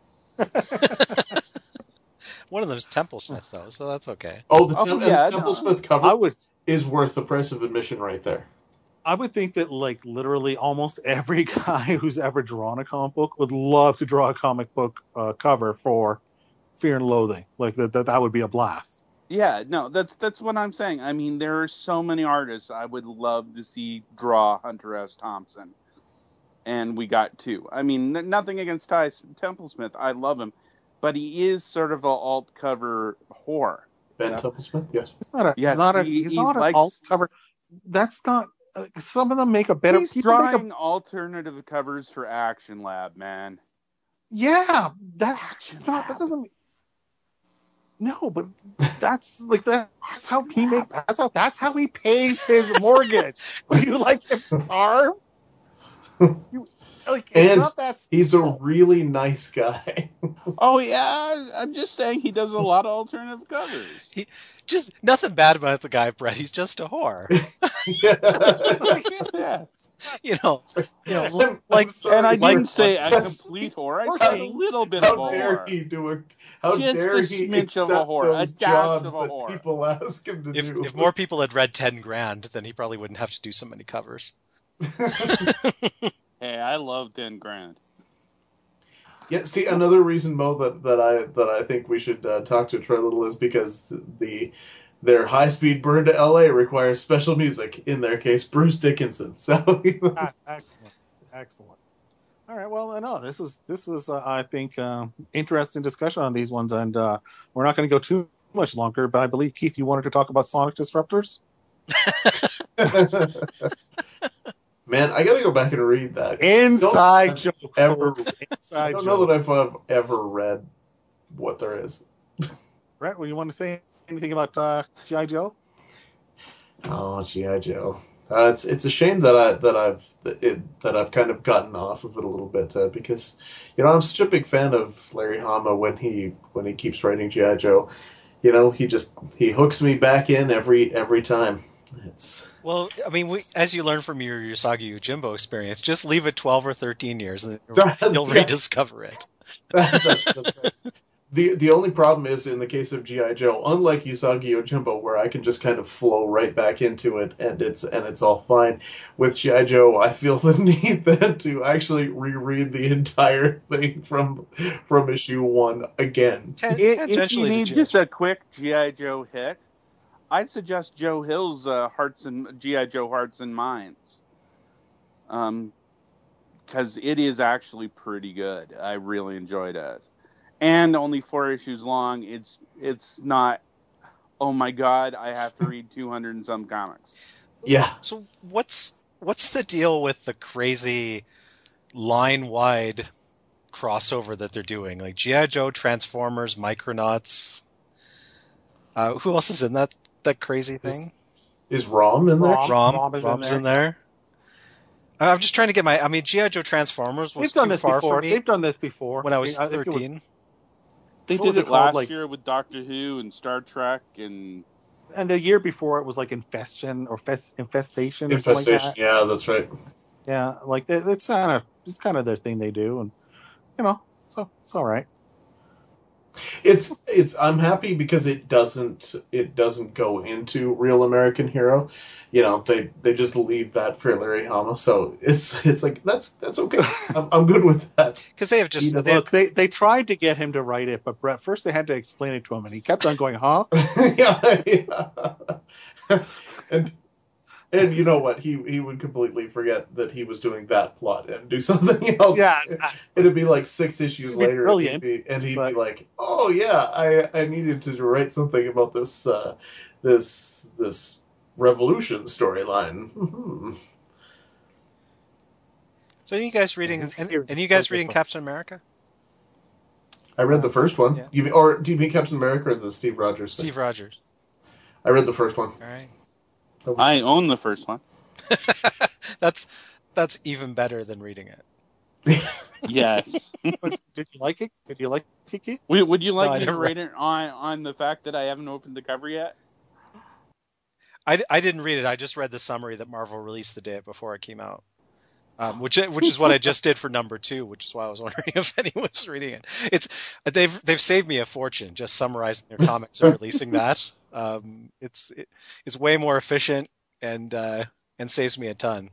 One of them's Temple Smith though, so that's okay. Oh, the, Oh, Tem- yeah, and the no. Templesmith cover I would, is worth the price of admission right there. I would think that like literally almost every guy who's ever drawn a comic book would love to draw a comic book uh, cover for Fear and Loathing. Like that, that, that would be a blast. Yeah, no, that's that's what I'm saying. I mean, there are so many artists I would love to see draw Hunter S. Thompson, and we got two. I mean, n- nothing against Ty Templesmith, I love him, but he is sort of a alt cover whore. Ben Yeah. Templesmith, yes. It's not a. Yes, he's not a. he- He's he not an likes- alt cover. That's not. Uh, some of them make a better. He's people make a- drawing alternative covers for Action Lab, man. yeah, that. Action It's not. That Lab. doesn't. No, but that's like that. That's how he makes. That's how. That's how he pays his mortgage. Would you like him starve? You like. It's And not that. He's a really nice guy. Oh yeah, I'm just saying he does a lot of alternative covers. Just nothing bad about the guy, Brett. He's just a whore. Yeah. you know, you know, I'm- like I'm sorry, And I like- didn't say a Yes. complete whore. I said a little bit of How a dare whore. he do a? How Just dare a he smidge of accept a whore, a those dash jobs of a that whore. people ask him to if do? if more people had read ten grand, then he probably wouldn't have to do so many covers. Hey, I love ten grand. Yeah, see, another reason, Mo, that, that I that I think we should uh, talk to Troy Little is because the their high speed burn to L A requires special music. In their case, Bruce Dickinson. So That's excellent. Excellent. All right. Well, no, this was this was uh, I think uh, interesting discussion on these ones, and uh, we're not going to go too much longer. But I believe Keith, you wanted to talk about Sonic Disruptors. man, I got to go back and read that. Inside Don't joke, ever- folks. I Inside don't joke. know that I've uh, ever read what there is. Brett, well, you want to say anything about uh, G I. Joe? Oh, G I. Joe. Uh, it's it's a shame that I that I've that, it, that I've kind of gotten off of it a little bit uh, because you know I'm such a big fan of Larry Hama when he when he keeps writing G I. Joe. You know he just he hooks me back in every every time. It's Well, I mean, we, as you learn from your Usagi Yojimbo experience, just leave it twelve or thirteen years, and you'll Yeah. rediscover it. that's, that's right. The the only problem is in the case of G I. Joe, unlike Usagi Yojimbo, where I can just kind of flow right back into it and it's and it's all fine. With G I. Joe, I feel the need then to actually reread the entire thing from from issue one again. Tan- If, if you tangentially to need G I. just a quick G I. Joe hit, I'd suggest Joe Hill's uh, Hearts and G I. Joe Hearts and Minds. Um, because it is actually pretty good. I really enjoyed it, and only four issues long. It's it's not. Oh my God! I have to read two hundred and some comics. Yeah. So what's what's the deal with the crazy line wide crossover that they're doing? Like G I. Joe, Transformers, Micronauts. Uh, who else is in that that crazy thing? Is Rom in there? Rom. Rom, Rom is in Rom's there. in there. I- I'm just trying to get my. I mean, G I. Joe Transformers was They've done too this far before. for me They've done this before. when I was I think it was- thirteen. They What did was it it called, last like- year with Doctor Who and Star Trek and and the year before it was like Infestation or Fest, Infestation or something like Infestation. that. Yeah, that's right. Yeah, like they- it's kind of it's kind of their thing they do, and you know, so it's all right. It's it's. I'm happy because it doesn't it doesn't go into Real American Hero. You know, they they just leave that for Larry Hama. So it's it's like that's that's okay. I'm, I'm good with that. Because they have just Look, they have, they they tried to get him to write it, but Brett first they had to explain it to him, and he kept on going, "Huh?" yeah, yeah. and and you know what? He he would completely forget that he was doing that plot and do something else. Yeah, It'd be like six issues It'd be later, brilliant, and he'd, be, and he'd but- be like, "Oh yeah, I I needed to write something about this uh, this this revolution storyline." Mhm. So are you guys reading? his And, hair and you guys is so reading different. Captain America? I read the first one. Yeah. You mean, or do you mean Captain America or the Steve Rogers thing? Steve Rogers. I read the first one. All right. I own the first one. that's that's even better than reading it. Yes. But did you like it? Did you like it, Keith? would, would you like No, I me to never rate it on on the fact that I haven't opened the cover yet? I, I didn't read it. I just read the summary that Marvel released the day before it came out, um, which which is what I just did for number two, which is why I was wondering if anyone was reading it. It's they've they've saved me a fortune just summarizing their comics and releasing that. Um, it's it, it's way more efficient and uh, and saves me a ton.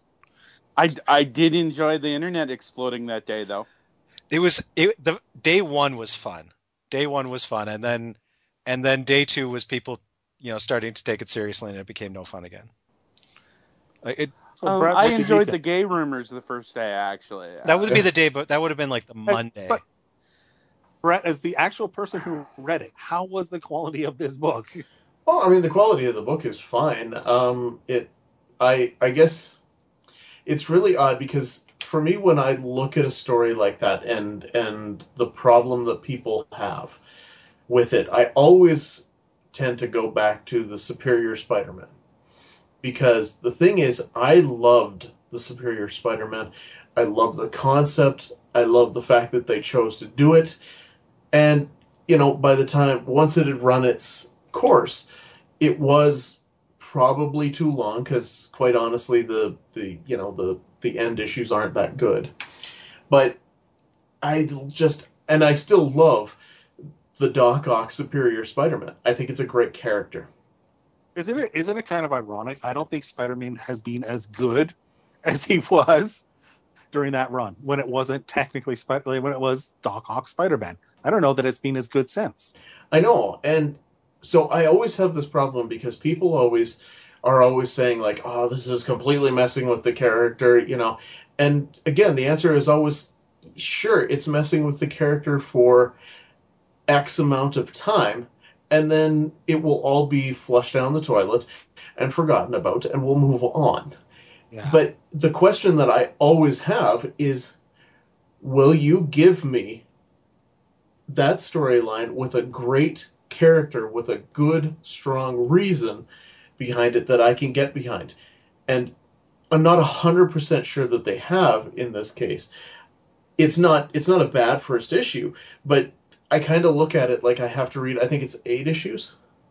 I, I did enjoy the internet exploding that day, though. It was it, the day one was fun. Day one was fun, and then and then day two was people, you know, starting to take it seriously, and it became no fun again. Like, It So, Um, Brett, what I did you enjoyed think? the gay rumors the first day, actually. that would be the day, but that would have been like the Monday. but- Brett, as the actual person who read it, how was the quality of this book? Well, I mean, the quality of the book is fine. Um, it, I, I guess, it's really odd because for me, when I look at a story like that and and the problem that people have with it, I always tend to go back to the Superior Spider-Man because the thing is, I loved the Superior Spider-Man. I love the concept. I love the fact that they chose to do it, and you know, by the time once it had run its course, it was probably too long because, quite honestly, the the you know the the end issues aren't that good. But I just and I still love the Doc Ock Superior Spider-Man. I think it's a great character. Isn't it? Isn't it kind of ironic? I don't think Spider-Man has been as good as he was during that run when it wasn't technically Spider, when it was Doc Ock Spider-Man. I don't know that it's been as good since. I know, and so I always have this problem because people always are always saying like, "Oh, this is completely messing with the character," you know. And again, the answer is always, sure, it's messing with the character for X amount of time, and then it will all be flushed down the toilet and forgotten about, and we'll move on. Yeah. But the question that I always have is, will you give me that storyline with a great character, with a good, strong reason behind it that I can get behind? And I'm not one hundred percent sure that they have in this case. It's not it's not a bad first issue, but I kind of look at it like I have to read, I think it's eight issues.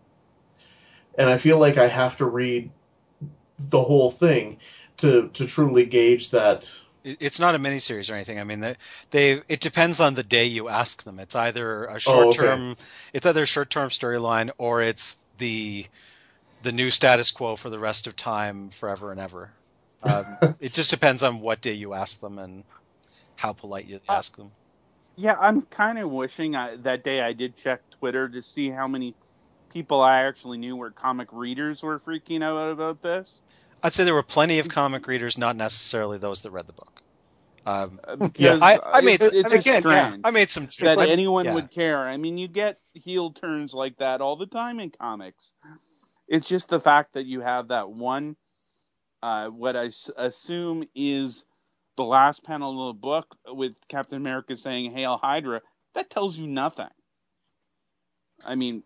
And I feel like I have to read the whole thing to to truly gauge that. It- It's not a miniseries or anything. I mean, they, they it depends on the day you ask them. It's either a short Oh, okay. term, it's either a short term storyline, or it's the the new status quo for the rest of time, forever and ever. Um, it just depends on what day you ask them and how polite you ask them. Yeah, I'm kind of wishing I, that day I did check Twitter to see how many people I actually knew were comic readers were freaking out about this. I'd say there were plenty of comic readers, not necessarily those that read the book. Um, Uh, Because I- I made it's, some- it's and just again, yeah, strange I made some. that I- anyone yeah. would care. I mean, you get heel turns like that all the time in comics. It's just the fact that you have that one, uh, what I s- assume is the last panel of the book with Captain America saying "Hail Hydra." That tells you nothing. I mean,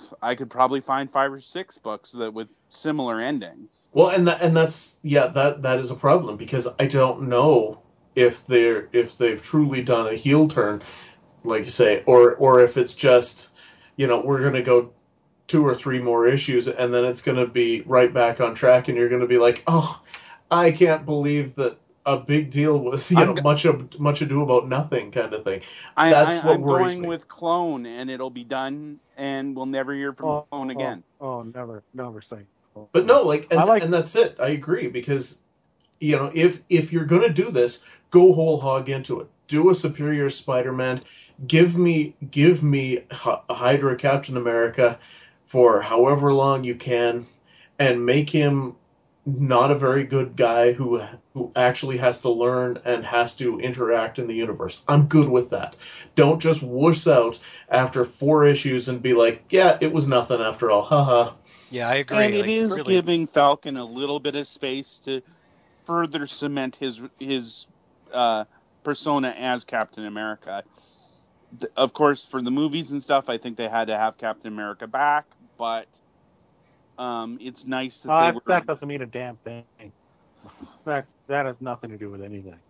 I could probably find five or six books that with similar endings. Well, and that, and that's yeah, that that is a problem because I don't know if they're if they've truly done a heel turn, like you say, or or if it's just, you know, we're gonna go two or three more issues and then it's gonna be right back on track, and you're gonna be like, oh, I can't believe that a big deal was, you I'm know, much of much ado about nothing kind of thing. I, That's I, what I'm worries going me. with Clone, and it'll be done, and we'll never hear from Oh, Clone again. Oh, oh, never, never say. But no, like, and, I like- and that's it. I agree because, you know, if if you're gonna do this, go whole hog into it. Do a Superior Spider-Man. Give me give me Hy- Hydra Captain America for however long you can, and make him not a very good guy who who actually has to learn and has to interact in the universe. I'm good with that. Don't just wuss out after four issues and be like, yeah, it was nothing after all. Haha. Yeah, I agree. And it like, is really, giving Falcon a little bit of space to further cement his his uh, persona as Captain America. Th- Of course, for the movies and stuff, I think they had to have Captain America back, but um, it's nice that Uh, they that, were. that doesn't mean a damn thing. That that has nothing to do with anything.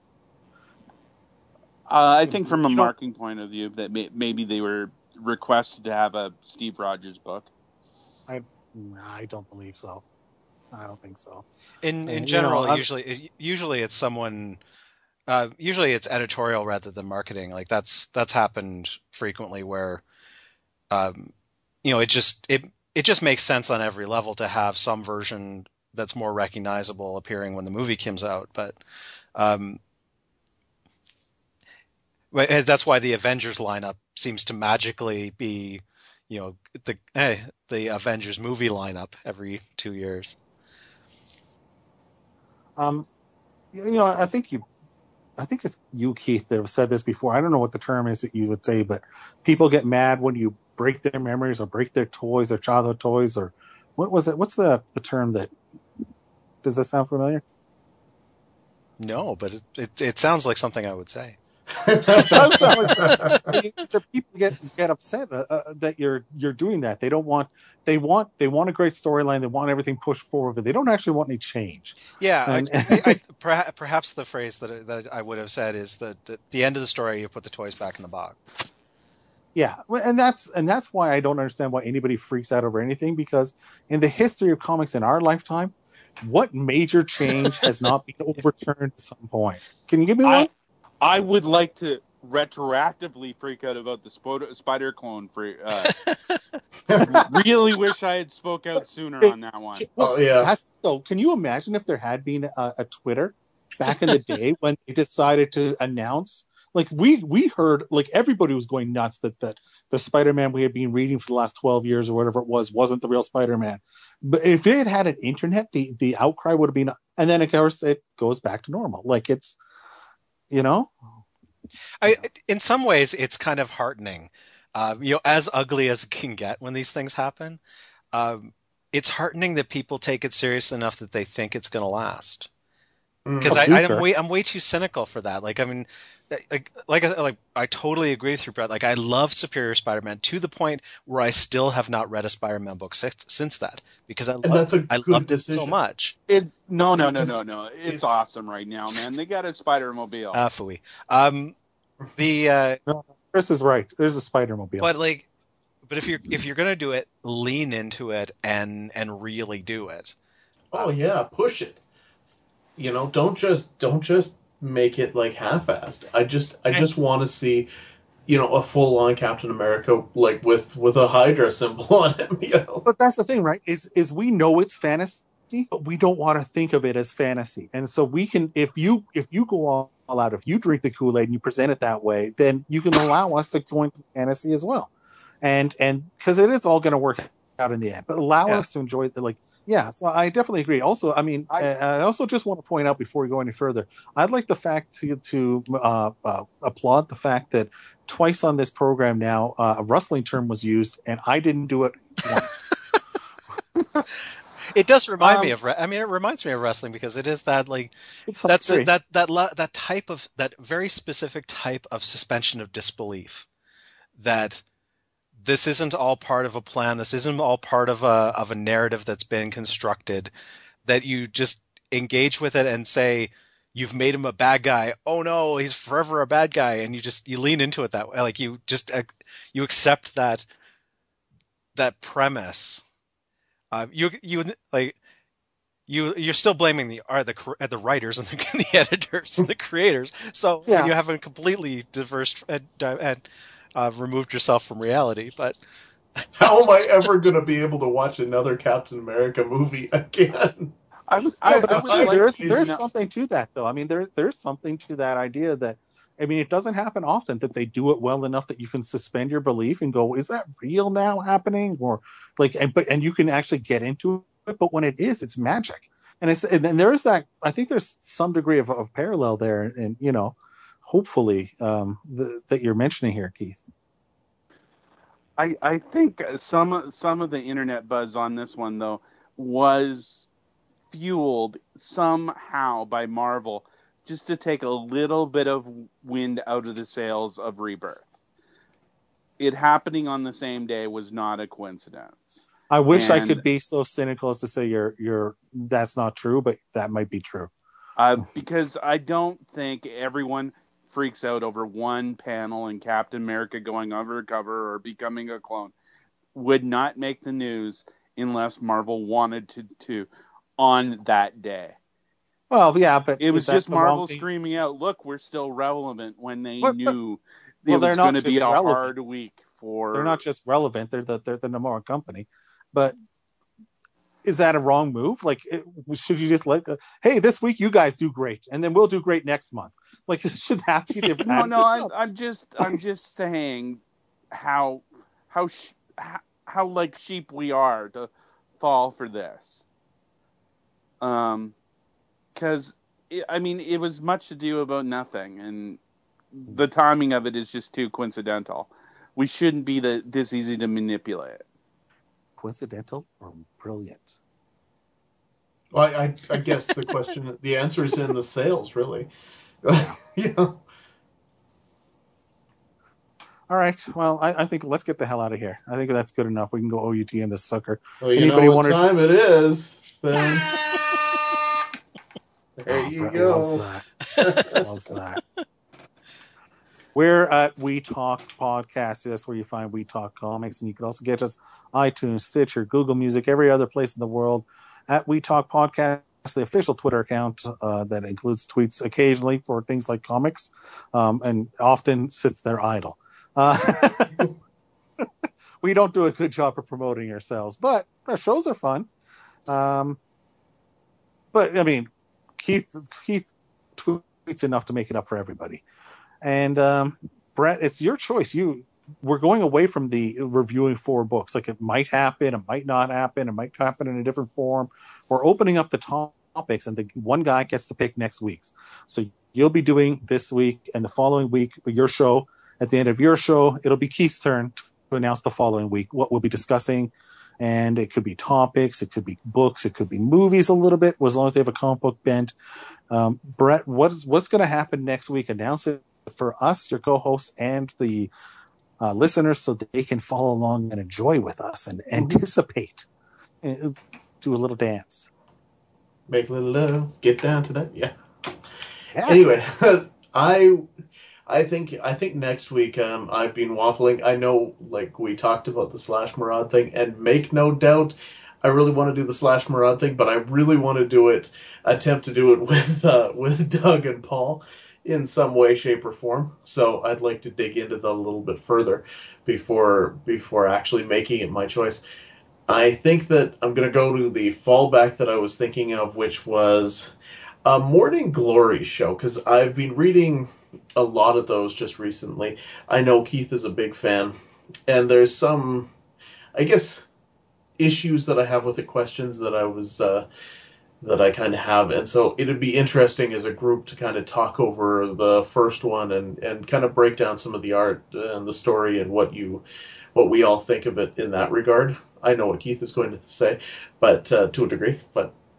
Uh, I think from a You don't- marketing point of view, that may, maybe they were requested to have a Steve Rogers book. I I don't believe so. I don't think so. in Uh, in you general, know, I'm- usually usually it's someone. Uh, usually it's editorial rather than marketing. Like that's that's happened frequently where, um, you know, it just it it just makes sense on every level to have some version that's more recognizable appearing when the movie comes out. But um, but that's why the Avengers lineup seems to magically be, you know, the eh, the Avengers movie lineup every two years. Um, you know, I think you, I think it's you, Keith, that have said this before. I don't know what the term is that you would say, but people get mad when you break their memories or break their toys, their childhood toys, or what was it? What's the the term that? Does that sound familiar? No, but it, it it sounds like something I would say. It does sound like the, the people get get upset uh, uh, that you're you're doing that. They don't want they want they want a great storyline. They want everything pushed forward, but they don't actually want any change. Yeah, And- I, I, I, perha- perhaps the phrase that I- that I would have said is that at the end of the story, you put the toys back in the box. Yeah, well, and that's and that's why I don't understand why anybody freaks out over anything, because in the history of comics in our lifetime, what major change has not been overturned at some point? Can you give me one? I, I would like to retroactively freak out about the Sp- Spider Clone. For, uh, really wish I had spoke out sooner on that one. Well, Oh, yeah. That's, so can you imagine if there had been a, a Twitter back in the day when they decided to announce? Like we we heard, like everybody was going nuts that that the Spider-Man we had been reading for the last twelve years or whatever it was wasn't the real Spider-Man. But if they had had an internet, the the outcry would have been, and then of course it goes back to normal. Like it's, you know. I, in some ways, it's kind of heartening. Uh, you know, as ugly as it can get when these things happen, um, it's heartening that people take it serious enough that they think it's going to last. Because Oh, I, super. I'm way I'm way too cynical for that. Like I mean, like like I, like I totally agree with you, Brett. Like I love Superior Spider-Man to the point where I still have not read a Spider-Man book since, since that because I And love that's a I good loved it so decision. much. It, no, no, no, Because no, no. It's, it's- awesome right now, man. They got a Spider Mobile. Uh, phooey. Um, the uh, Chris is right. There's a Spider-Mobile. but like, but if you're if you're gonna do it, lean into it and and really do it. Oh yeah, push it. You know, don't just don't just make it like half-assed. I just I just want to see, you know, a full-on Captain America like with with a Hydra symbol on him. You know, But that's the thing, right? Is is we know it's fantasy, but we don't want to think of it as fantasy. And so we can, if you if you go all, all out, if you drink the Kool-Aid and you present it that way, then you can allow us to go into fantasy as well. And and because it is all going to work out in the end, but allow Yeah. us to enjoy the like. Yeah, so I definitely agree. Also, I mean, I, I also just want to point out before we go any further, I'd like the fact to to uh, uh, applaud the fact that twice on this program now uh, a wrestling term was used, and I didn't do it once. It does remind me Um, of. re- I mean, it reminds me of wrestling because it is that like It's that's great. that that la- that type of that very specific type of suspension of disbelief that this isn't all part of a plan. This isn't all part of a of a narrative that's been constructed. That you just engage with it and say, you've made him a bad guy. Oh no, he's forever a bad guy. And you just, you lean into it that way. Like you just, uh, you accept that, that premise. Uh, you, you like, you, you're still blaming the, are the, the writers and the, the editors and the creators. So Yeah. you haven't completely diverse and, and uh, removed yourself from reality, but How am I ever going to be able to watch another Captain America movie again? I, was- Yeah, I, but I it's would true. like there's to there's know- something to that, though. I mean, there's there's something to that idea that, I mean, it doesn't happen often that they do it well enough that you can suspend your belief and go, is that real now happening? Or like, and but and you can actually get into it. But when it is, it's magic. And it's and, and there's that. I think there's some degree of, of parallel there, and you know, hopefully um, the, that you're mentioning here, Keith. I, I think some some of the internet buzz on this one though was fueled somehow by Marvel just to take a little bit of wind out of the sails of Rebirth. It happening on the same day was not a coincidence. I wish I And- could be so cynical as to say you're you're that's not true, but that might be true. Uh, because I don't think everyone freaks out over one panel in Captain America going undercover or becoming a clone. Would not make the news unless Marvel wanted to, to on that day. Well, yeah, but It is was that just the wrong Marvel thing? screaming out, look, we're still relevant, when they But- but- knew well, it they're was not going to be just a relevant. hard week for... They're not just relevant; they're the they're the number one company. But is that a wrong move? Like, it, should you just like, uh, hey, this week you guys do great, and then we'll do great next month? Like, should that be the No, attitude? no, I'm, I'm just, I'm just saying how, how, sh- how, how like sheep we are to fall for this. Um, because I mean, it was much ado about nothing, and the timing of it is just too coincidental. We shouldn't be the, this easy to manipulate. Coincidental or brilliant? Well, I, I, I guess the question, the answer is in the sales, really. Yeah. All right. Well, I, I think let's get the hell out of here. I think that's good enough. We can go O U T in this sucker. Well, you Anybody know what wanna- time it is, then. There Oh, you Brett go. Loves that. Loves that. We're at We Talk Podcast. That's where you find We Talk Comics. And you can also get us iTunes, Stitcher, Google Music, every other place in the world at We Talk Podcast, the official Twitter account uh, that includes tweets occasionally for things like comics, um, and often sits there idle. Uh, we don't do a good job of promoting ourselves, but our shows are fun. Um, but, I mean, Keith, Keith tweets enough to make it up for everybody. And um, Brett, it's your choice. You, we're going away from the reviewing four books. Like, it might happen, it might not happen, it might happen in a different form. We're opening up the topics, and the one guy gets to pick next week's. So you'll be doing this week, and the following week your show. At the end of your show, it'll be Keith's turn to announce the following week what we'll be discussing. And it could be topics, it could be books, it could be movies a little bit, as long as they have a comic book bent. Um, Brett, what's what's going to happen next week? Announce it for us, your co-hosts, and the uh, listeners, so that they can follow along and enjoy with us and mm-hmm. anticipate. And do a little dance. Make a little love. Get down to that. Yeah. yeah. Anyway, I I think I think next week um, I've been waffling. I know, like, we talked about the Slash Maraud thing, and make no doubt, I really want to do the Slash Maraud thing, but I really want to do it, attempt to do it with uh, with Doug and Paul in some way, shape, or form. So I'd like to dig into that a little bit further before before actually making it my choice. I think that I'm going to go to the fallback that I was thinking of, which was a Morning Glory show, because I've been reading a lot of those just recently. I know Keith is a big fan, and there's some, I guess, issues that I have with the questions that I was uh, that I kind of have, and so it'd be interesting as a group to kind of talk over the first one and, and kind of break down some of the art and the story and what you what we all think of it in that regard. I know what Keith is going to say, but uh, to a degree, but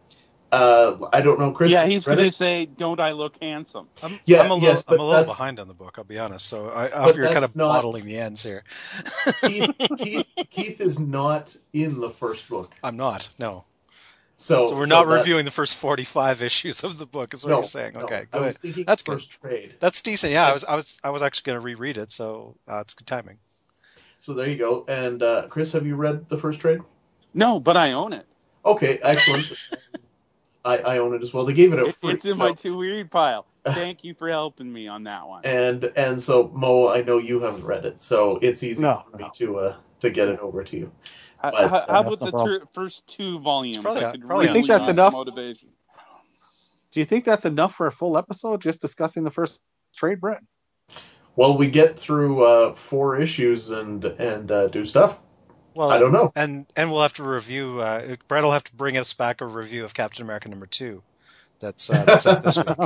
Uh, I don't know, Chris. Yeah, have you he's read going it? to say, "Don't I look handsome?" I'm, Yeah, I'm a little, yes, I'm but a little that's- behind on the book. I'll be honest. So I, I But you're kind that's of not- bottling the ends here. Keith, Keith, Keith is not in the first book, I'm not. No. so So we're so not that's- reviewing the first forty-five issues of the book. Is what No, you're saying? no. Okay, I good. was thinking That's first trade. That's decent. Yeah, I And- was, I was, I was actually going to reread it. So uh, it's good timing. So there you go. And uh, Chris, have you read the first trade? No, but I own it. Okay, excellent. I, I own it as well. They gave it out It- free. it's in so- my to read pile. Thank you for helping me on that one. and and so Mo, I know you haven't read it, so it's easy No, for no. me to uh, to get it over to you. How, but, how, uh, how about no the problem. tur first two volumes? probably- I could probably really I think that's use enough. motivation. Do you think that's enough for a full episode, just discussing the first trade, Brett? Well, we get through uh, four issues and and uh, do stuff. Well, I don't know. And and we'll have to review. Uh, Brett will have to bring us back a review of Captain America number two. That's uh, that's out this week.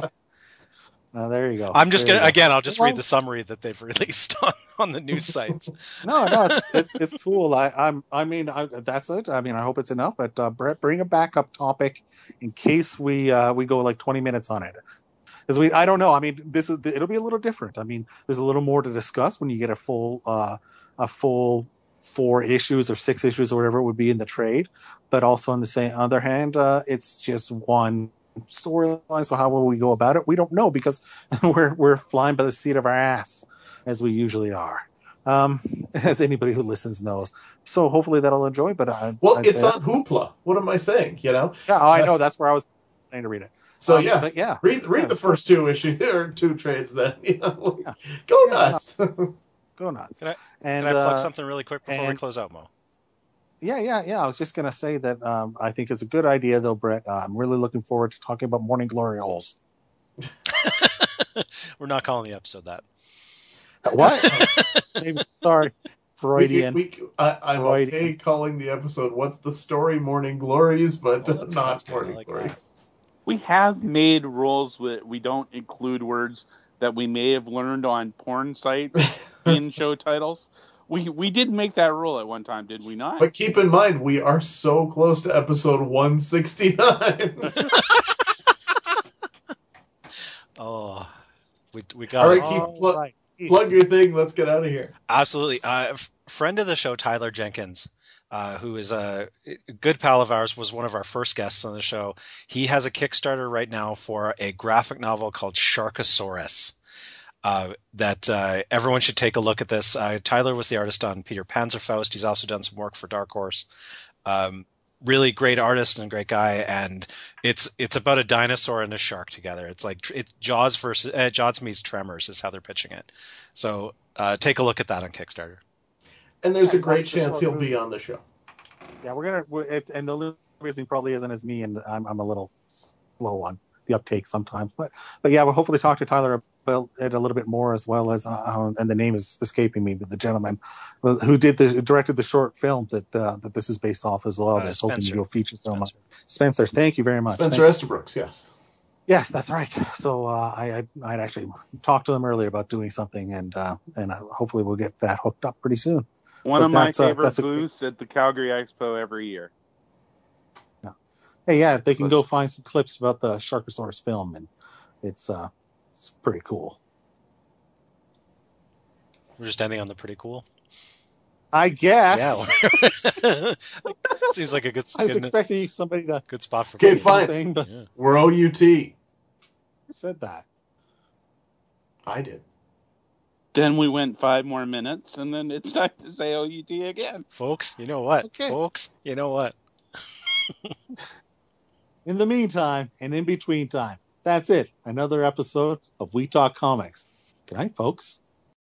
Uh, there you go. I'm just There gonna you go. again. I'll just Well- read the summary that they've released on, on the news sites. No, no, it's it's it's cool. I I'm I mean I, that's it. I mean I hope it's enough. But uh, Brett, bring a backup topic in case we uh, we go like twenty minutes on it. Because we I don't know. I mean this is it'll be a little different. I mean there's a little more to discuss when you get a full uh, a full four issues or six issues or whatever it would be in the trade. But also on the same other hand, uh, it's just one storyline. So how will we go about it? We don't know because we're we're flying by the seat of our ass as we usually are. Um, as anybody who listens knows. So hopefully that'll enjoy. But I, Well, I'd it's say- on Hoopla. What am I saying? You know. Yeah, oh, I know. That's where I was saying to read it. So Um, yeah, but yeah, read read yeah, the it's first two issues or two trades. Then you know, Yeah. go Yeah, nuts. go nuts. Can I, And can I plug uh, something really quick before we and- close out, Mo? Yeah, yeah, yeah. I was just gonna say that um, I think it's a good idea, though, Brett. Uh, I'm really looking forward to talking about Morning Glory holes. We're not calling the episode that. What? Maybe, sorry, we, Freudian. we, I, I'm Freudian. okay calling the episode "What's the Story?" Morning Glories, but Oh, that's not good. I Morning like Glories. that. We have made rules that we don't include words that we may have learned on porn sites in show titles. We we did make that rule at one time, did we not? But keep in mind, we are so close to episode one sixty-nine. Oh, we we got All it. right, Keith, All plug- right. Plug your thing. Let's get out of here. Absolutely. Uh, f- friend of the show, Tyler Jenkins, uh, who is a good pal of ours, was one of our first guests on the show. He has a Kickstarter right now for a graphic novel called Sharkosaurus. Uh, that uh, everyone should take a look at this. Uh, Tyler was the artist on Peter Panzerfaust. He's also done some work for Dark Horse. Um, really great artist and great guy, and it's it's about a dinosaur and a shark together. It's like it's Jaws versus uh, Jaws meets Tremors is how they're pitching it. So uh, take a look at that on Kickstarter. And there's Yeah, a great that's the chance short he'll movie. be on the show. Yeah, we're gonna. We're, it, and the reason probably isn't as me, and I'm I'm a little slow on the uptake sometimes. But but yeah, we'll hopefully talk to Tyler about it a little bit more, as well as uh, and the name is escaping me, but the gentleman who did the directed the short film that uh, that this is based off as well. Uh, That's hoping to Spencer. do a feature film. Spencer. Spencer, thank you very much. Spencer Thank- Estabrooks, yes. Yes, that's right. So uh, I I'd, I'd actually talked to them earlier about doing something, and uh, and uh, hopefully we'll get that hooked up pretty soon. One But of my that's, uh, favorite that's a- booths at the Calgary Expo every year. Hey, yeah, they can go find some clips about the Sharkosaurus film, and it's uh, it's pretty cool. We're just ending on the pretty cool. I guess. Yeah. Seems like a good, I was good, expecting somebody to good spot for Okay, me. fine. something, but Yeah. We're O U T. who said that? I did. Then we went five more minutes, and then it's time to say O U T again. Folks, you know what? Okay. Folks, you know what? In the meantime, and in between time, that's it. Another episode of We Talk Comics. Good night, folks.